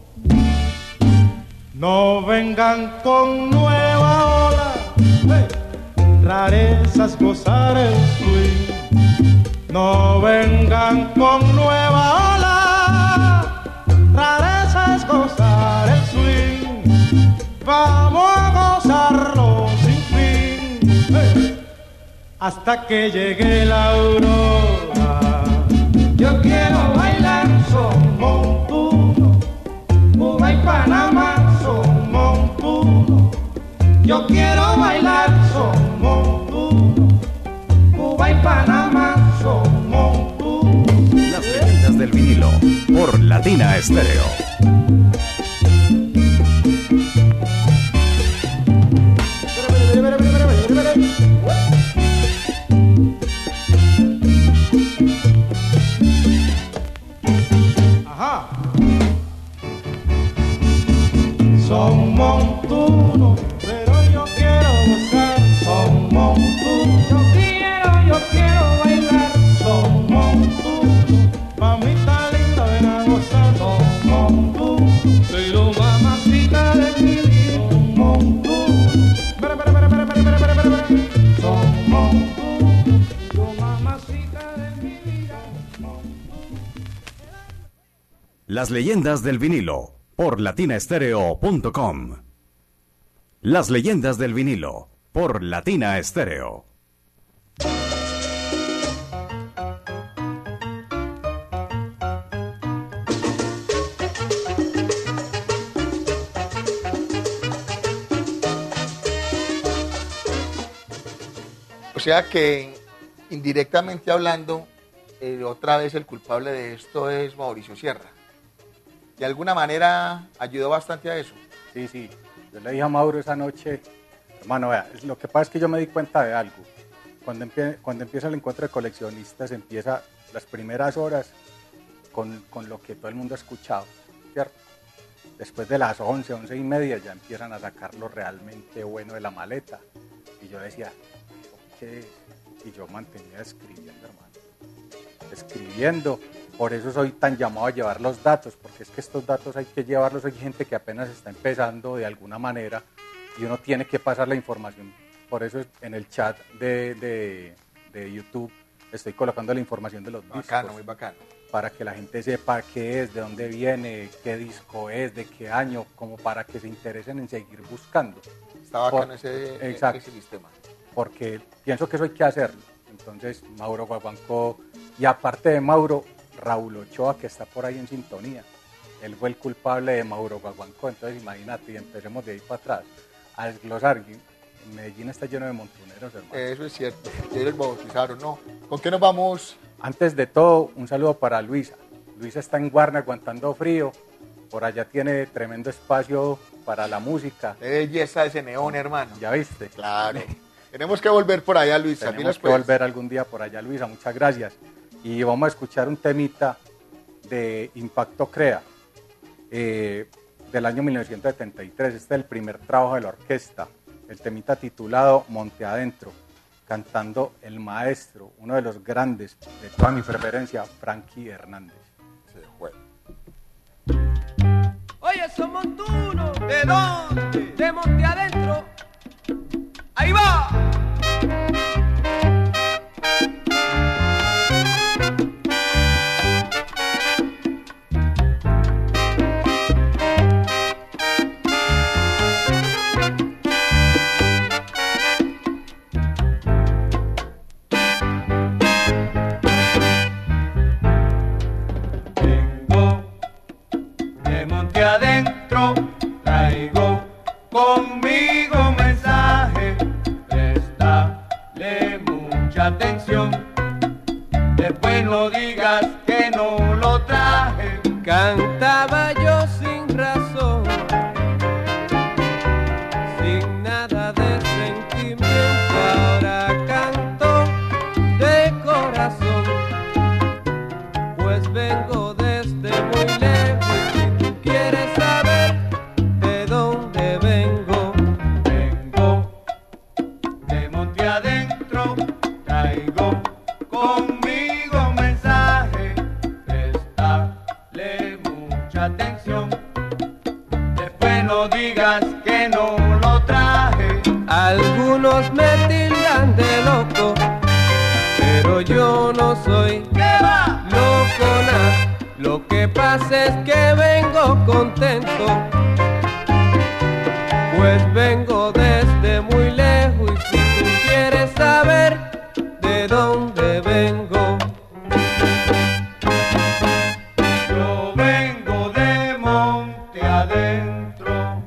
No vengan con nueva ola, hey, rarezas gozar el swing. No vengan con nueva ola, rarezas gozar el swing. Vamos a gozarlo sin fin, hey, hasta que llegue la aurora. Yo quiero bailar son montuno, Cuba y Panamá son montuno. Yo quiero bailar son montuno, Cuba y Panamá son montuno. Las leyendas del vinilo por Latina Estéreo. cosita de mi vida. Las leyendas del vinilo por latinaestereo.com. Las leyendas del vinilo por Latina Estéreo. O sea que indirectamente hablando, otra vez el culpable de esto es Mauricio Sierra. De alguna manera ayudó bastante a eso. Sí, sí. Yo le dije a Mauro esa noche, hermano, vea, lo que pasa es que yo me di cuenta de algo. Cuando empieza el encuentro de coleccionistas, empieza las primeras horas con lo que todo el mundo ha escuchado, ¿cierto? Después de las 11, 11 y media ya empiezan a sacar lo realmente bueno de la maleta. Y yo decía, ¿qué es? Y yo mantenía escribiendo, hermano. Escribiendo. Por eso soy tan llamado a llevar los datos, porque es que estos datos hay que llevarlos. Hay gente que apenas está empezando de alguna manera y uno tiene que pasar la información. Por eso en el chat de YouTube estoy colocando la información de los discos. Bacano, muy bacano. Para que la gente sepa qué es, de dónde viene, qué disco es, de qué año, como para que se interesen en seguir buscando. Está bacano ese sistema. Porque pienso que eso hay que hacerlo. Entonces, Mauro Guaguancó, y aparte de Mauro, Raúl Ochoa, que está por ahí en sintonía. Él fue el culpable de Mauro Guaguancó. Entonces, imagínate, y empecemos de ahí para atrás a desglosar. Medellín está lleno de montuneros, hermano. Eso es cierto. Ellos bautizaron, ¿no? ¿Con qué nos vamos? Antes de todo, un saludo para Luisa. Luisa está en Guarna aguantando frío. Por allá tiene tremendo espacio para la música. Qué belleza ese neón, hermano. ¿Ya viste? Claro. Tenemos que volver por allá, Luisa. Tenemos que volver algún día por allá, Luisa. Muchas gracias. Y vamos a escuchar un temita de Impacto Crea, del año 1973. Este es el primer trabajo de la orquesta. El temita titulado Monte Adentro, cantando el maestro, uno de los grandes de toda mi preferencia, Frankie Hernández. Se fue. Oye, son montunos. ¿De dónde? De Monte Adentro. Ahí va. Vengo de monte adentro, traigo conmigo un mensaje. Prestale mucha atención, después no digas que no lo traje. Cantaba yo sin razón, sin nada de sentimiento. Ahora canto de corazón, pues vengo desde muy lejos. Si tú quieres saber de dónde vengo, Vengo de monte adentro, traigo conmigo un mensaje. Prestale mucha atención, después no digas que no lo traje. algunos me tildan de loco, pero yo no soy ¿Qué va? loco nada. Lo que pasa es que vengo contento, pues vengo desde muy lejos. Y si tú quieres saber de dónde vengo, Yo vengo de monte adentro,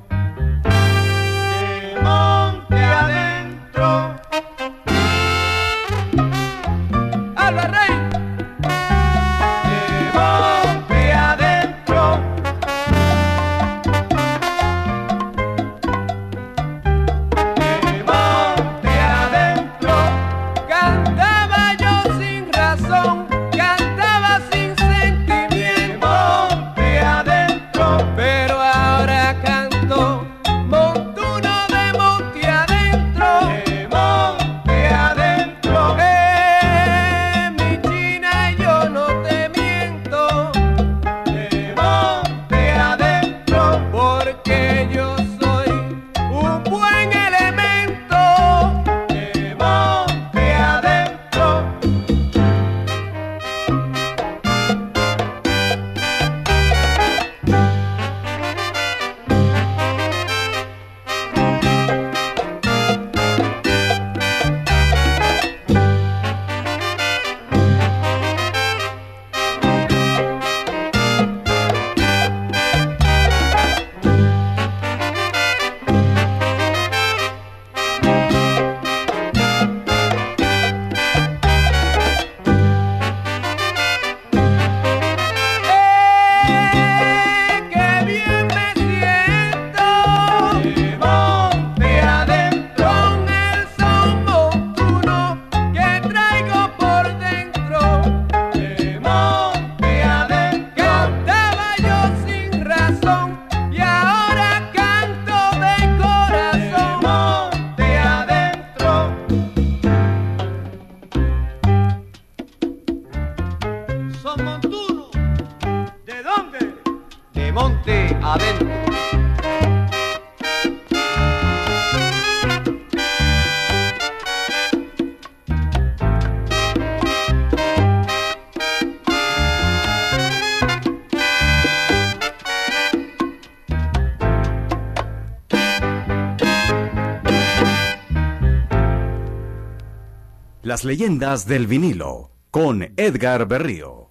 de monte adentro. ¡Alba Rey! De monte adentro, de monte adentro, Cantaba yo sin razón, cantaba sin de sentimiento, monte adentro, pero ahora canto montuno de monte adentro. de monte adentro. Mi montuno. ¿De dónde? De monte adentro. Las leyendas del vinilo con Edgar Berrío.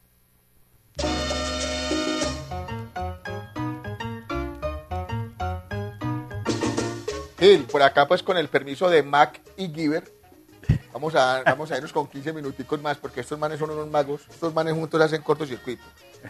Gil, por acá pues con el permiso de Mac y Giver, vamos a irnos con 15 minuticos más porque estos manes son unos magos, estos manes juntos hacen cortocircuito.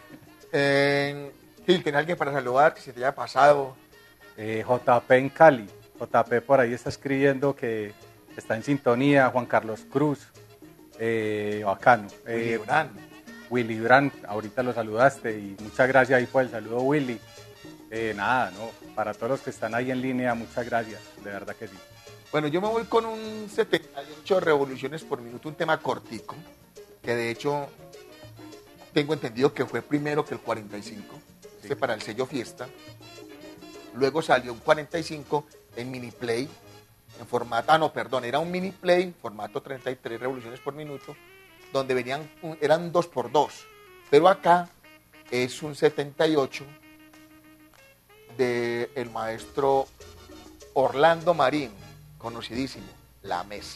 Gil, ¿tienes alguien para saludar que se te haya pasado? JP en Cali. JP por ahí está escribiendo que está en sintonía. Juan Carlos Cruz, bacano. Willy Brand, ahorita lo saludaste y muchas gracias ahí por el saludo, Willy. Para todos los que están ahí en línea, muchas gracias, de verdad que sí. Bueno, yo me voy con un 78 revoluciones por minuto, un tema cortico, que de hecho tengo entendido que fue primero que el 45, sí. Para el sello Fiesta. Luego salió un 45 en mini play, en formato, era un mini play, formato 33 revoluciones por minuto, donde eran 2x2, pero acá es un 78 del maestro Orlando Marín, conocidísimo, La Mesa.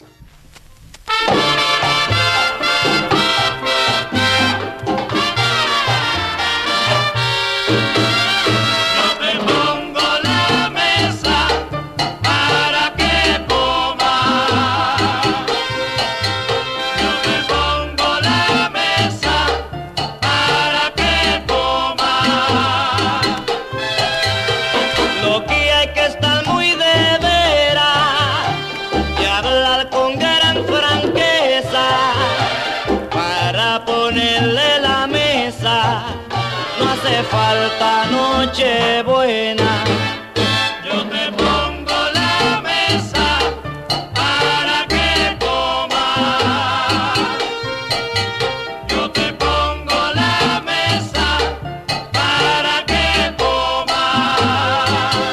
Falta noche buena. Yo te pongo la mesa para que comas. Yo te pongo la mesa para que comas.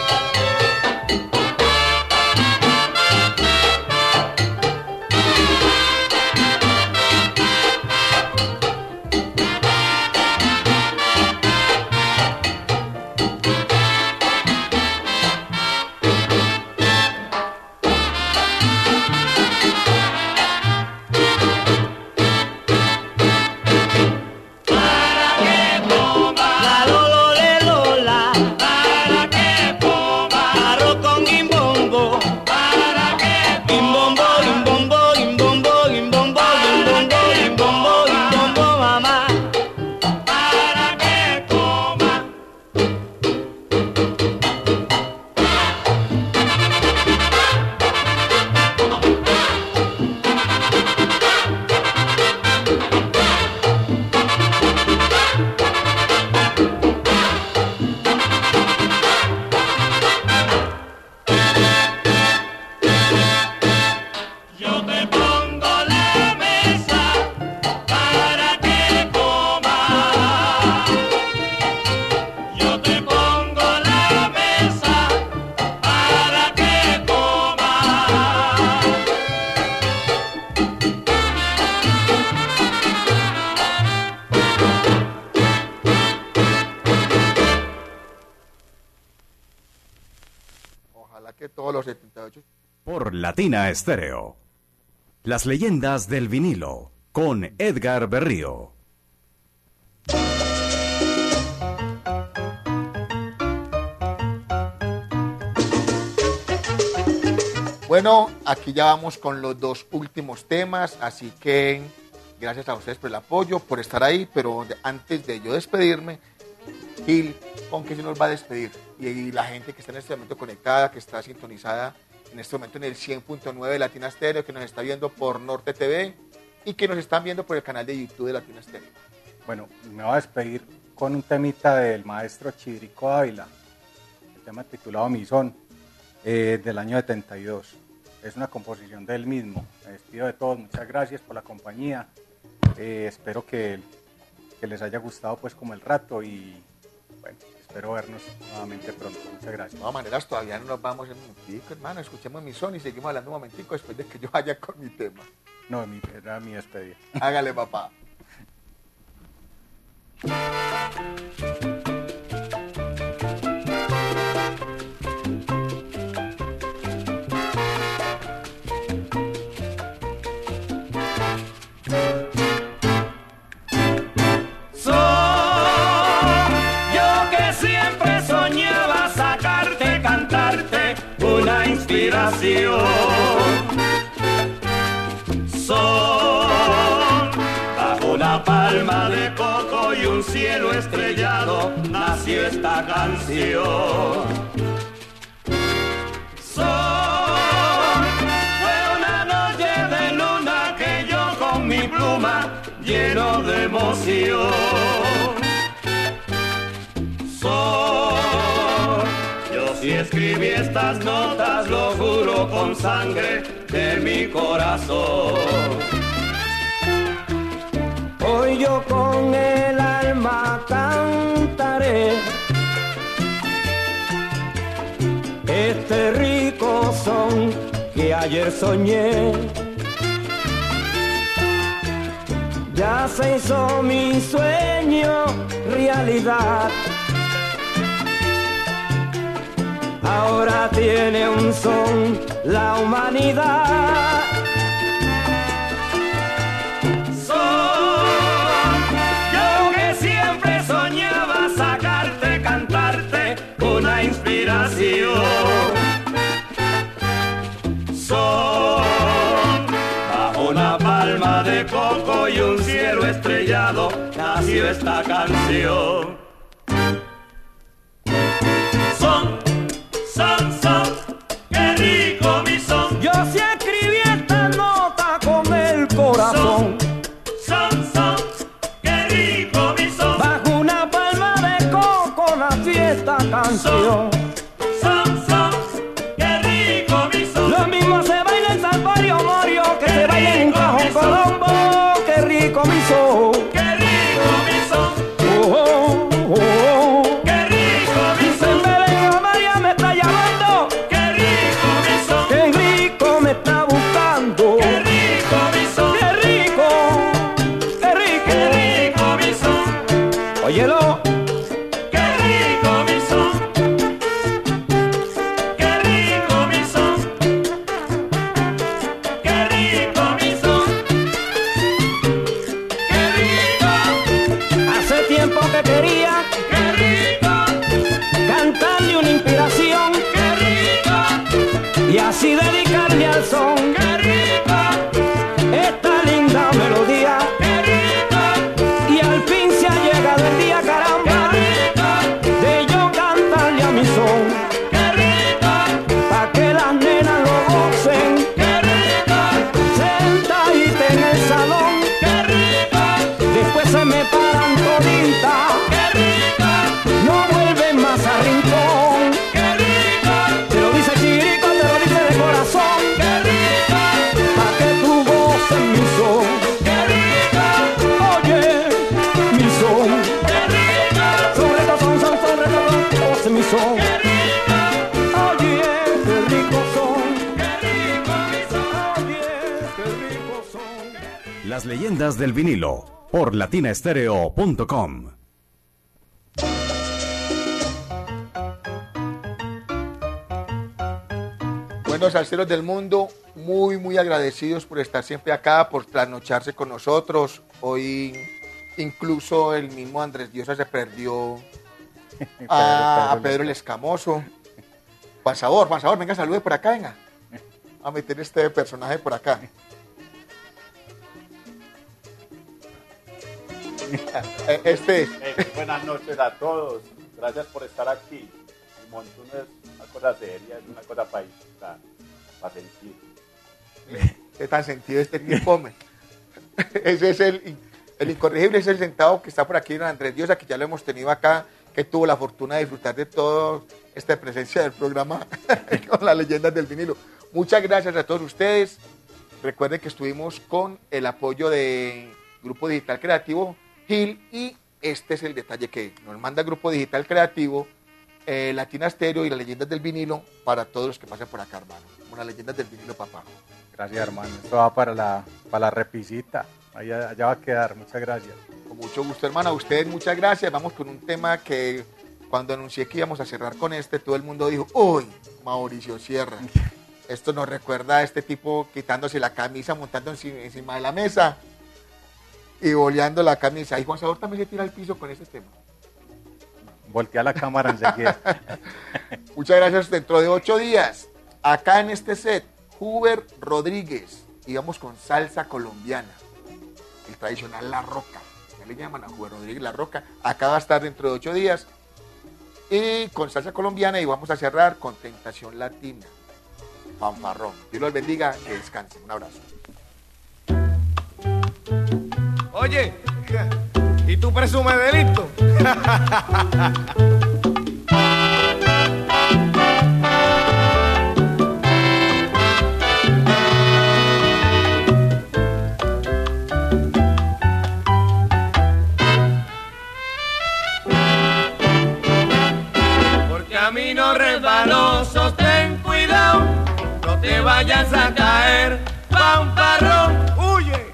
Que todos los 78. Por Latina Estéreo. Las leyendas del vinilo con Edgar Berrío. Bueno, aquí ya vamos con los dos últimos temas, así que gracias a ustedes por el apoyo, por estar ahí, pero antes de yo despedirme, Gil, ¿con qué se nos va a despedir? Y la gente que está en este momento conectada, que está sintonizada en este momento en el 100.9 de Latina Estéreo, que nos está viendo por Norte TV y que nos están viendo por el canal de YouTube de Latina Estéreo. Bueno, me voy a despedir con un temita del maestro Chirico Ávila, el tema titulado Mi Son, del año 72. Es una composición de él mismo. Me despido de todos, muchas gracias por la compañía. Espero que que les haya gustado pues como el rato y bueno, espero vernos nuevamente pronto. Muchas gracias. De todas maneras, todavía no nos vamos en un momentico, hermano. Escuchemos mi son y seguimos hablando un momentico después de que yo vaya con mi tema. No, era mi despedida. Hágale, papá. Yo que siempre soñaba sacarte, cantarte una inspiración. Son bajo una palma de coco y un cielo estrellado nació esta canción. Fue una noche de luna que yo con mi pluma lleno de emoción. Yo sí escribí estas notas, lo juro con sangre de mi corazón. Hoy yo con el alma cantaré este rico son que ayer soñé. Ya se hizo mi sueño realidad. Ahora tiene un son la humanidad. Yo que siempre soñaba sacarte, cantarte una inspiración. Bajo una palma de coco y un cielo estrellado nació esta canción. Son, qué rico mi son. Yo sí escribí esta nota con el corazón. Son, qué rico mi son. Bajo una palma de coco nació esta canción. Son, qué rico mi son. Lo mismo se baila en Salvario Morio que se baila en Cajón Colombo. Qué rico mi son. Qué rico mi son. Qué rico mi son. Belén María me está llamando. Qué rico mi son. Qué rico me está buscando. Qué rico mi son. Qué rico. Qué rico. Qué rico mi son. Óyelo. Qué rico mi son. Qué rico mi son. Qué rico mi son. Qué rico. Hace tiempo que quería. Qué rico. Cantarle una inspiración. Qué rico. Y así dedicarle al son. Qué rico. Esta linda melodía. Qué rico. Y al fin se ha llegado el día, caramba. Qué rico. De yo cantarle a mi son. Qué rico. Pa' que las nenas lo gocen. Qué rico. Sentadita en el salón. Qué rico. Después se me paran toditas. Qué rico. No vuelven más a rincón. Qué rico. Te lo dice Chirico, te lo dice de corazón. Qué rico. Pa' que tú goces mi son. Qué rico. Oye, mi son. Qué rico. Son retos, goce mi son. Qué rico. Oye, qué rico son. Qué rico mi son. Oye, qué rico son. Las leyendas del vinilo por latinastereo.com. Buenos salseros del mundo, muy agradecidos por estar siempre acá, por trasnocharse con nosotros. Hoy incluso el mismo Andrés Diosa se perdió a Pedro el Escamoso. Juan Sabor, venga, salude por acá, venga. A meter este personaje por acá. Este es. Buenas noches a todos. Gracias por estar aquí. El montón es una cosa seria, es una cosa para sentir. Es tan sentido este tipo, hombre. Ese es el incorregible, es el sentado que está por aquí, don Andrés Diosa, que ya lo hemos tenido acá, que tuvo la fortuna de disfrutar de toda esta presencia del programa con las leyendas del vinilo. Muchas gracias a todos ustedes. Recuerden que estuvimos con el apoyo de Grupo Digital Creativo, Gil, y este es el detalle que nos manda el Grupo Digital Creativo, Latina Stereo y las leyendas del vinilo para todos los que pasen por acá, hermano. Como las leyendas del vinilo, papá. Gracias, hermano. Esto va para la repisita. Allá va a quedar. Muchas gracias. Con mucho gusto, hermano. A ustedes muchas gracias. Vamos con un tema que cuando anuncié que íbamos a cerrar con este, todo el mundo dijo, uy, Mauricio Sierra. Esto nos recuerda a este tipo quitándose la camisa, montando encima de la mesa y boleando la camisa. Y Juan Sabor también se tira al piso con este tema. Voltea la cámara enseguida. Muchas gracias. Dentro de 8 días, acá en este set, Huber Rodríguez. Y vamos con salsa colombiana. El tradicional La Roca. Ya le llaman a Huber Rodríguez La Roca. Acá va a estar dentro de 8 días. Y con salsa colombiana. Y vamos a cerrar con Tentación Latina. Fanfarrón. Dios los bendiga. Que descansen. Un abrazo. Oye, ¿y tú presumes delito? Por caminos resbalosos ten cuidado, no te vayas a caer, fanfarrón, huye.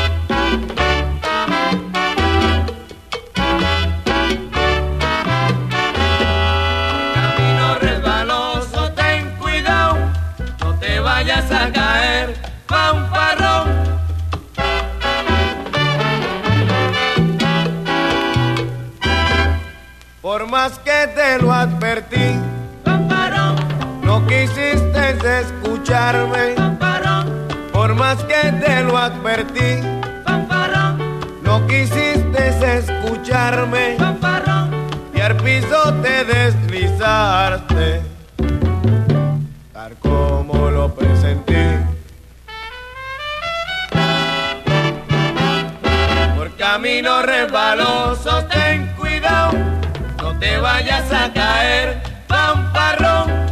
Vayas a caer, fanfarrón. Por más que te lo advertí, fanfarrón, no quisiste escucharme, fanfarrón. Por más que te lo advertí, fanfarrón, no quisiste escucharme, fanfarrón. Y al piso te deslizaste, tal como lo presentí. Por caminos resbalosos ten cuidado, no te vayas a caer, fanfarrón.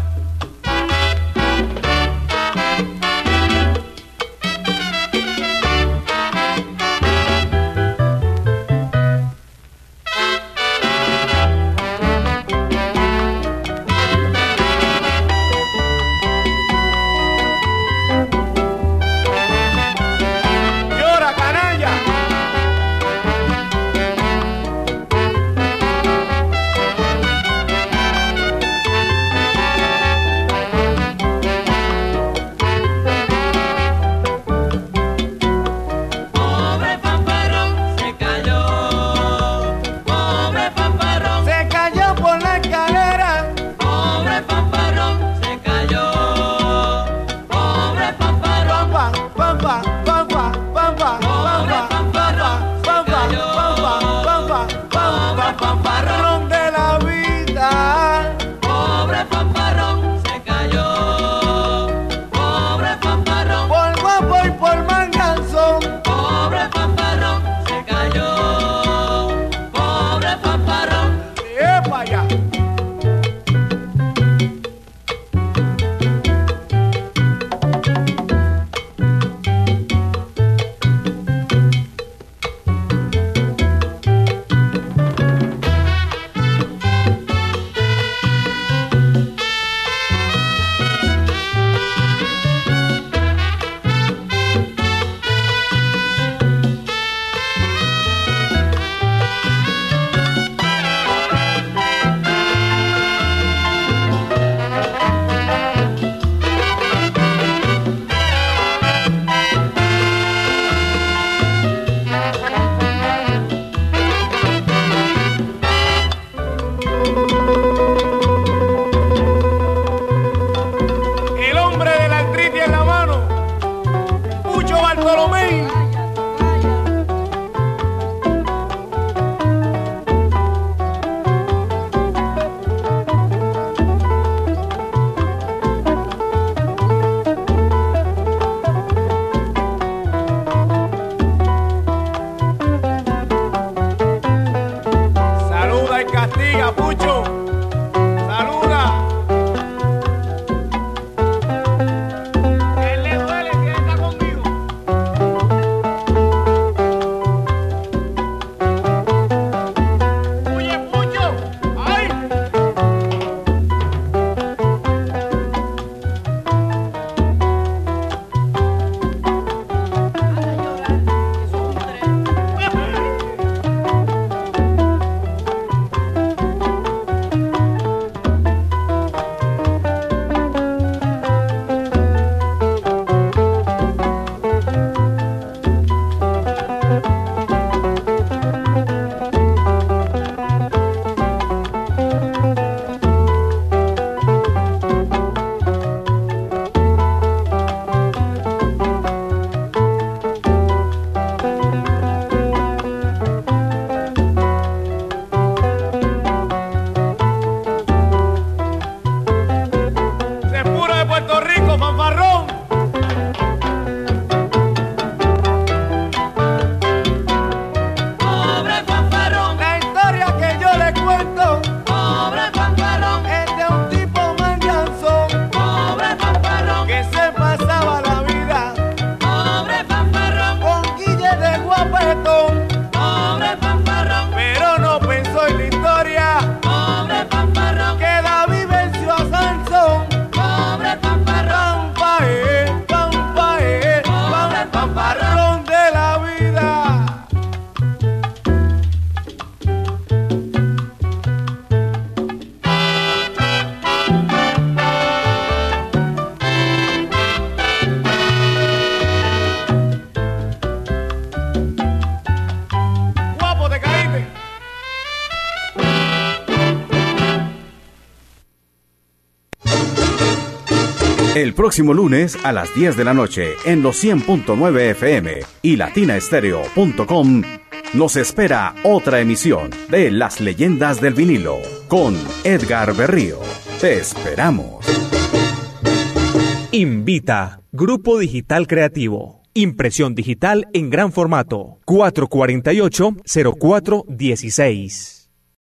El próximo lunes a las 10 de la noche en los 100.9 FM y latinaestereo.com nos espera otra emisión de Las Leyendas del Vinilo con Edgar Berrío. Te esperamos. Invita Grupo Digital Creativo. Impresión digital en gran formato. 448-0416.